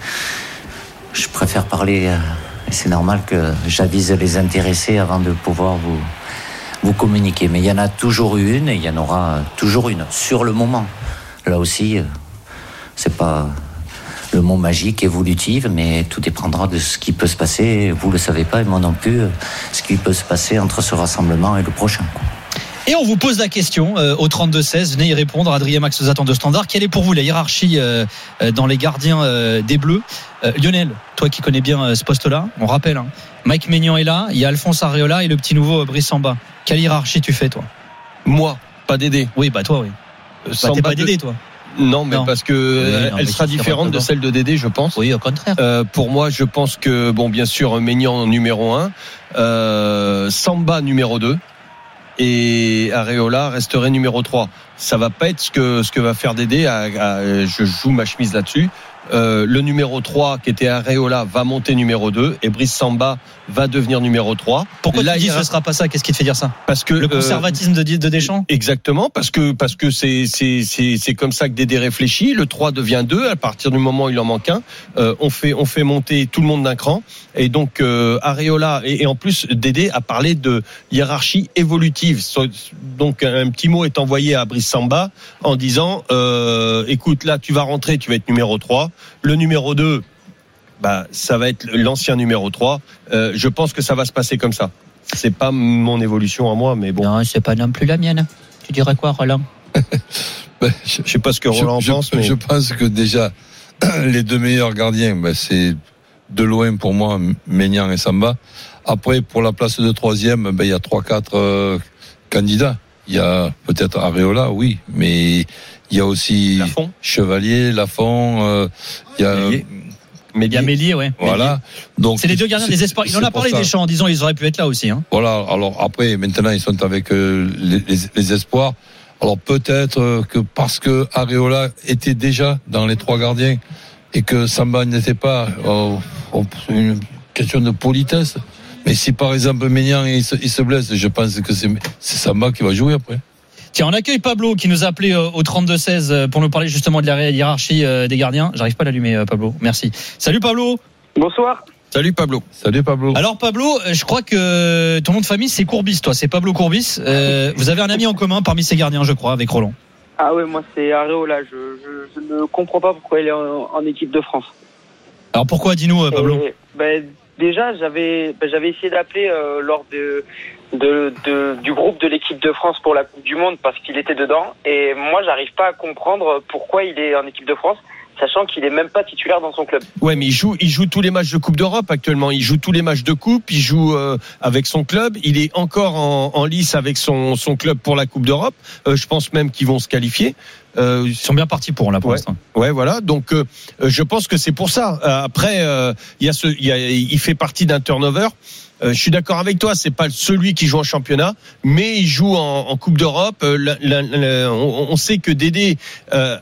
je préfère parler. Euh, et c'est normal que j'avise les intéressés avant de pouvoir vous vous communiquer. Mais il y en a toujours une, et il y en aura toujours une sur le moment. là aussi, euh, c'est pas le mot magique, évolutif, mais tout dépendra de ce qui peut se passer. Vous le savez pas, et moi non plus, ce qui peut se passer entre ce rassemblement et le prochain. Et on vous pose la question euh, au trente-deux seize, venez y répondre. Adrien Max vous attend de Standard. Quelle est pour vous la hiérarchie euh, dans les gardiens euh, des Bleus? euh, Lionel, toi qui connais bien euh, ce poste-là, on rappelle, hein, Mike Maignan est là, il y a Alphonse Areola et le petit nouveau euh, Brice Samba. Quelle hiérarchie tu fais, toi? Moi, pas Dédé. Oui, bah toi, oui. Bah, Samba t'es pas de... Dédé, toi? Non, mais non. parce que oui, non, elle sera différente de celle de Dédé, je pense. Oui, au contraire. Euh, pour moi, je pense que, bon, bien sûr, Maignan numéro un, euh, Samba numéro deux, et Areola resterait numéro trois. Ça va pas être ce que, ce que va faire Dédé. À, à, je joue ma chemise là-dessus. Euh, le numéro trois, qui était Areola, va monter numéro deux, et Brice Samba va devenir numéro trois. Pourquoi là, tu dis que ce sera pas ça? Qu'est-ce qui te fait dire ça? Parce que le conservatisme euh, de, de Deschamps. Exactement, parce que parce que c'est c'est c'est c'est comme ça que Dédé réfléchit. Le trois devient deux à partir du moment où il en manque un. Euh, on fait on fait monter tout le monde d'un cran, et donc euh, Areola et, et en plus Dédé a parlé de hiérarchie évolutive. Donc un petit mot est envoyé à Brice Samba en disant euh, écoute, là tu vas rentrer, tu vas être numéro trois. Le numéro deux, bah, ça va être l'ancien numéro trois. Euh, je pense que ça va se passer comme ça. C'est pas mon évolution à moi, mais bon. Non, c'est pas non plus la mienne. Tu dirais quoi, Roland? ben, je, je sais pas ce que Roland je, pense, je, mais je pense que déjà les deux meilleurs gardiens, ben, c'est de loin pour moi Maignan et Samba. Après, pour la place de troisième, ben, il y a trois, quatre euh, candidats. Il y a peut-être Areola, oui, mais il y a aussi Lafont. Chevalier, Lafont, euh, il y a Mélier. Mais il y a Mélier, ouais. Voilà. Donc c'est les deux gardiens des espoirs. Il en a parlé des champs en disant ils auraient pu être là aussi. Hein. Voilà. Alors après, maintenant ils sont avec euh, les, les, les espoirs. Alors peut-être que parce que Areola était déjà dans les trois gardiens et que Samba n'était pas, euh, une question de politesse. Mais si par exemple Maignan il se, il se blesse, je pense que c'est, c'est Samba qui va jouer après. Tiens, on accueille Pablo qui nous a appelé au trente-deux seize pour nous parler justement de la hiérarchie des gardiens. J'arrive pas à l'allumer, Pablo. Merci. Salut Pablo. Bonsoir. Salut Pablo. Salut Pablo. Alors Pablo, je crois que ton nom de famille c'est Courbis, toi. C'est Pablo Courbis. Euh, vous avez un ami en commun parmi ces gardiens, je crois, avec Roland. Ah ouais, moi c'est Areola. Je, je, je ne comprends pas pourquoi il est en, en équipe de France. Alors pourquoi, dis-nous, Pablo? Et, ben, déjà, j'avais, ben, j'avais essayé d'appeler euh, lors de De, de, du groupe de l'équipe de France pour la Coupe du Monde parce qu'il était dedans, et moi j'arrive pas à comprendre pourquoi il est en équipe de France sachant qu'il est même pas titulaire dans son club. Ouais, mais il joue, il joue tous les matchs de Coupe d'Europe actuellement. Il joue tous les matchs de Coupe. Il joue euh, avec son club. Il est encore en, en lice avec son, son club pour la Coupe d'Europe. Euh, je pense même qu'ils vont se qualifier. Euh, Ils sont bien partis pour là pour ouais, l'instant. Ouais, voilà. Donc, euh, je pense que c'est pour ça. Euh, après, euh, il y a ce, il y a, il fait partie d'un turnover. Euh, je suis d'accord avec toi, c'est pas celui qui joue en championnat, mais il joue en, en Coupe d'Europe. Euh, la, la, la, on, on sait que Dédé euh,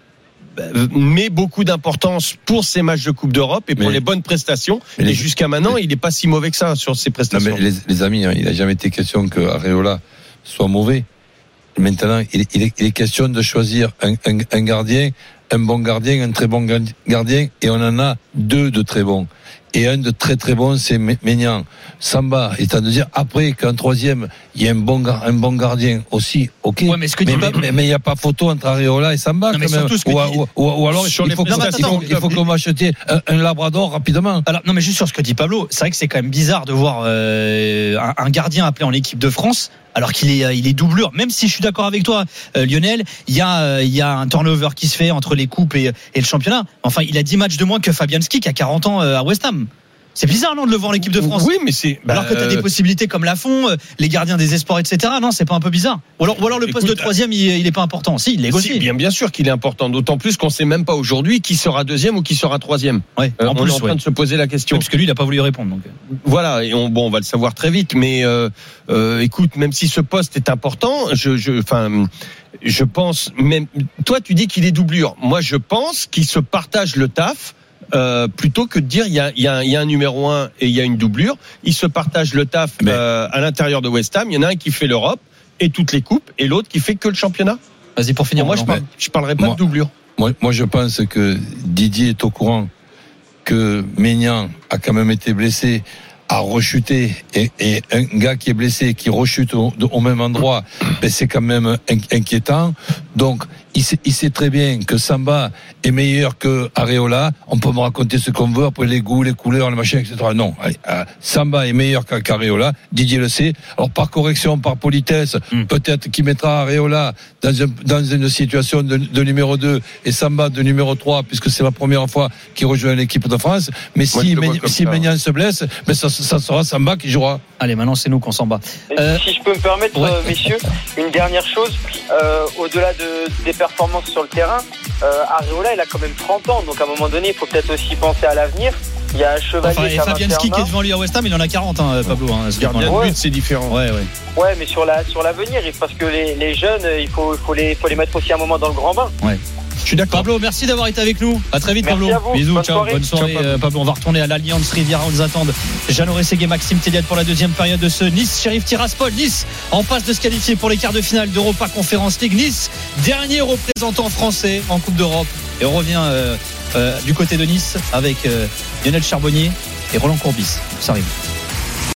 met beaucoup d'importance pour ses matchs de Coupe d'Europe et pour mais, les bonnes prestations. Et les, jusqu'à maintenant, mais, il n'est pas si mauvais que ça sur ses prestations. Non mais les, les amis, hein, il n'a jamais été question que Areola soit mauvais. Maintenant, il, il, est, il est question de choisir un, un, un gardien, un bon gardien, un très bon gardien, et on en a deux de très bons. Et un de très très bon, c'est Maignan. Samba est à nous dire après qu'un troisième, il y a un bon, un bon gardien aussi. Ok. Ouais, mais ce que mais, mais, mais, mais il n'y a pas photo entre Areola et Samba. Non, mais quand même. surtout ce que ou, dit... ou, ou, ou alors sur il les faut, qu'on, il faut, il faut qu'on m'achète un, un Labrador rapidement. Alors non, mais juste sur ce que dit Pablo, c'est vrai que c'est quand même bizarre de voir euh, un, un gardien appelé en équipe de France alors qu'il est, il est doublure. Même si je suis d'accord avec toi, euh, Lionel, il y a, euh, il y a un turnover qui se fait entre les coupes et, et le championnat. Enfin, il a dix matchs de moins que Fabianski qui a quarante ans euh, à West Ham. C'est bizarre, non, de le voir en équipe de France. Oui, mais c'est alors bah, que tu as des possibilités comme Lafont, les gardiens des espoirs, et cetera. Non, c'est pas un peu bizarre. Ou alors, ou alors le poste Écoute, de troisième, il, il est pas important. Si, il l'est aussi. Si, bien, bien sûr qu'il est important. D'autant plus qu'on sait même pas aujourd'hui qui sera deuxième ou qui sera troisième. Ouais. Euh, en on plus, est en train ouais. de se poser la question. Oui, parce que lui, il a pas voulu répondre. Donc. Voilà. Et on, bon, on va le savoir très vite. Mais euh, euh, écoute, même si ce poste est important, je, je, enfin. Je pense même. Toi, tu dis qu'il est doublure. Moi, je pense qu'il se partage le taf. Euh, plutôt que de dire il y a, il y, a, il y a un numéro un et il y a une doublure, ils se partagent le taf euh, à l'intérieur de West Ham. Il y en a un qui fait l'Europe et toutes les coupes et l'autre qui fait que le championnat. Vas-y pour finir. Bon, moi, je, parle, je parlerai pas moi, de doublure. Moi, moi, je pense que Didier est au courant que Maignan a quand même été blessé, a rechuté, et, et un gars qui est blessé, qui rechute au, au même endroit, ben c'est quand même inquiétant. Donc, il sait, il sait très bien que Samba est meilleur que Areola. On peut me raconter ce qu'on veut après les goûts, les couleurs, les machins, et cetera. Non, allez, euh, Samba est meilleur qu'Areola. Didier le sait. Alors par correction, par politesse, mm. peut-être qu'il mettra Areola dans, un, dans une situation de, de numéro deux et Samba de numéro trois, puisque c'est la première fois qu'il rejoint l'équipe de France. Mais Moi, si, Méni, si Ménian se blesse, ben ça, ça sera Samba qui jouera. Allez, maintenant c'est nous qu'on s'en bat. Euh, si je peux me permettre, ouais. euh, messieurs, une dernière chose, euh, au-delà de, des performances sur le terrain, euh, Areola il a quand même trente ans, donc à un moment donné il faut peut-être aussi penser à l'avenir. Il y a Chevalier, enfin, et Fabianski qui est devant lui à West Ham, il en a quarante, hein, Pablo. Hein, gardien de but, c'est différent. Ouais, ouais. Ouais, mais sur la sur l'avenir, parce que les, les jeunes, il faut il faut les faut les mettre aussi un moment dans le grand bain. Ouais. Je suis d'accord. Pablo, merci d'avoir été avec nous. À très vite, merci Pablo. À vous. Bisous, bonne ciao, soirée. bonne soirée, ciao, Pablo. Euh, Pablo. On va retourner à l'Alliance Riviera. On nous attend Jeannot Rességuier, Maxime Telliat pour la deuxième période de ce Nice Sheriff Tiraspol. Nice en passe de se qualifier pour les quarts de finale d'Europa Conference League. Nice, dernier représentant français en Coupe d'Europe. Et on revient euh, euh, du côté de Nice avec euh, Lionel Charbonnier et Roland Courbis. Ça arrive.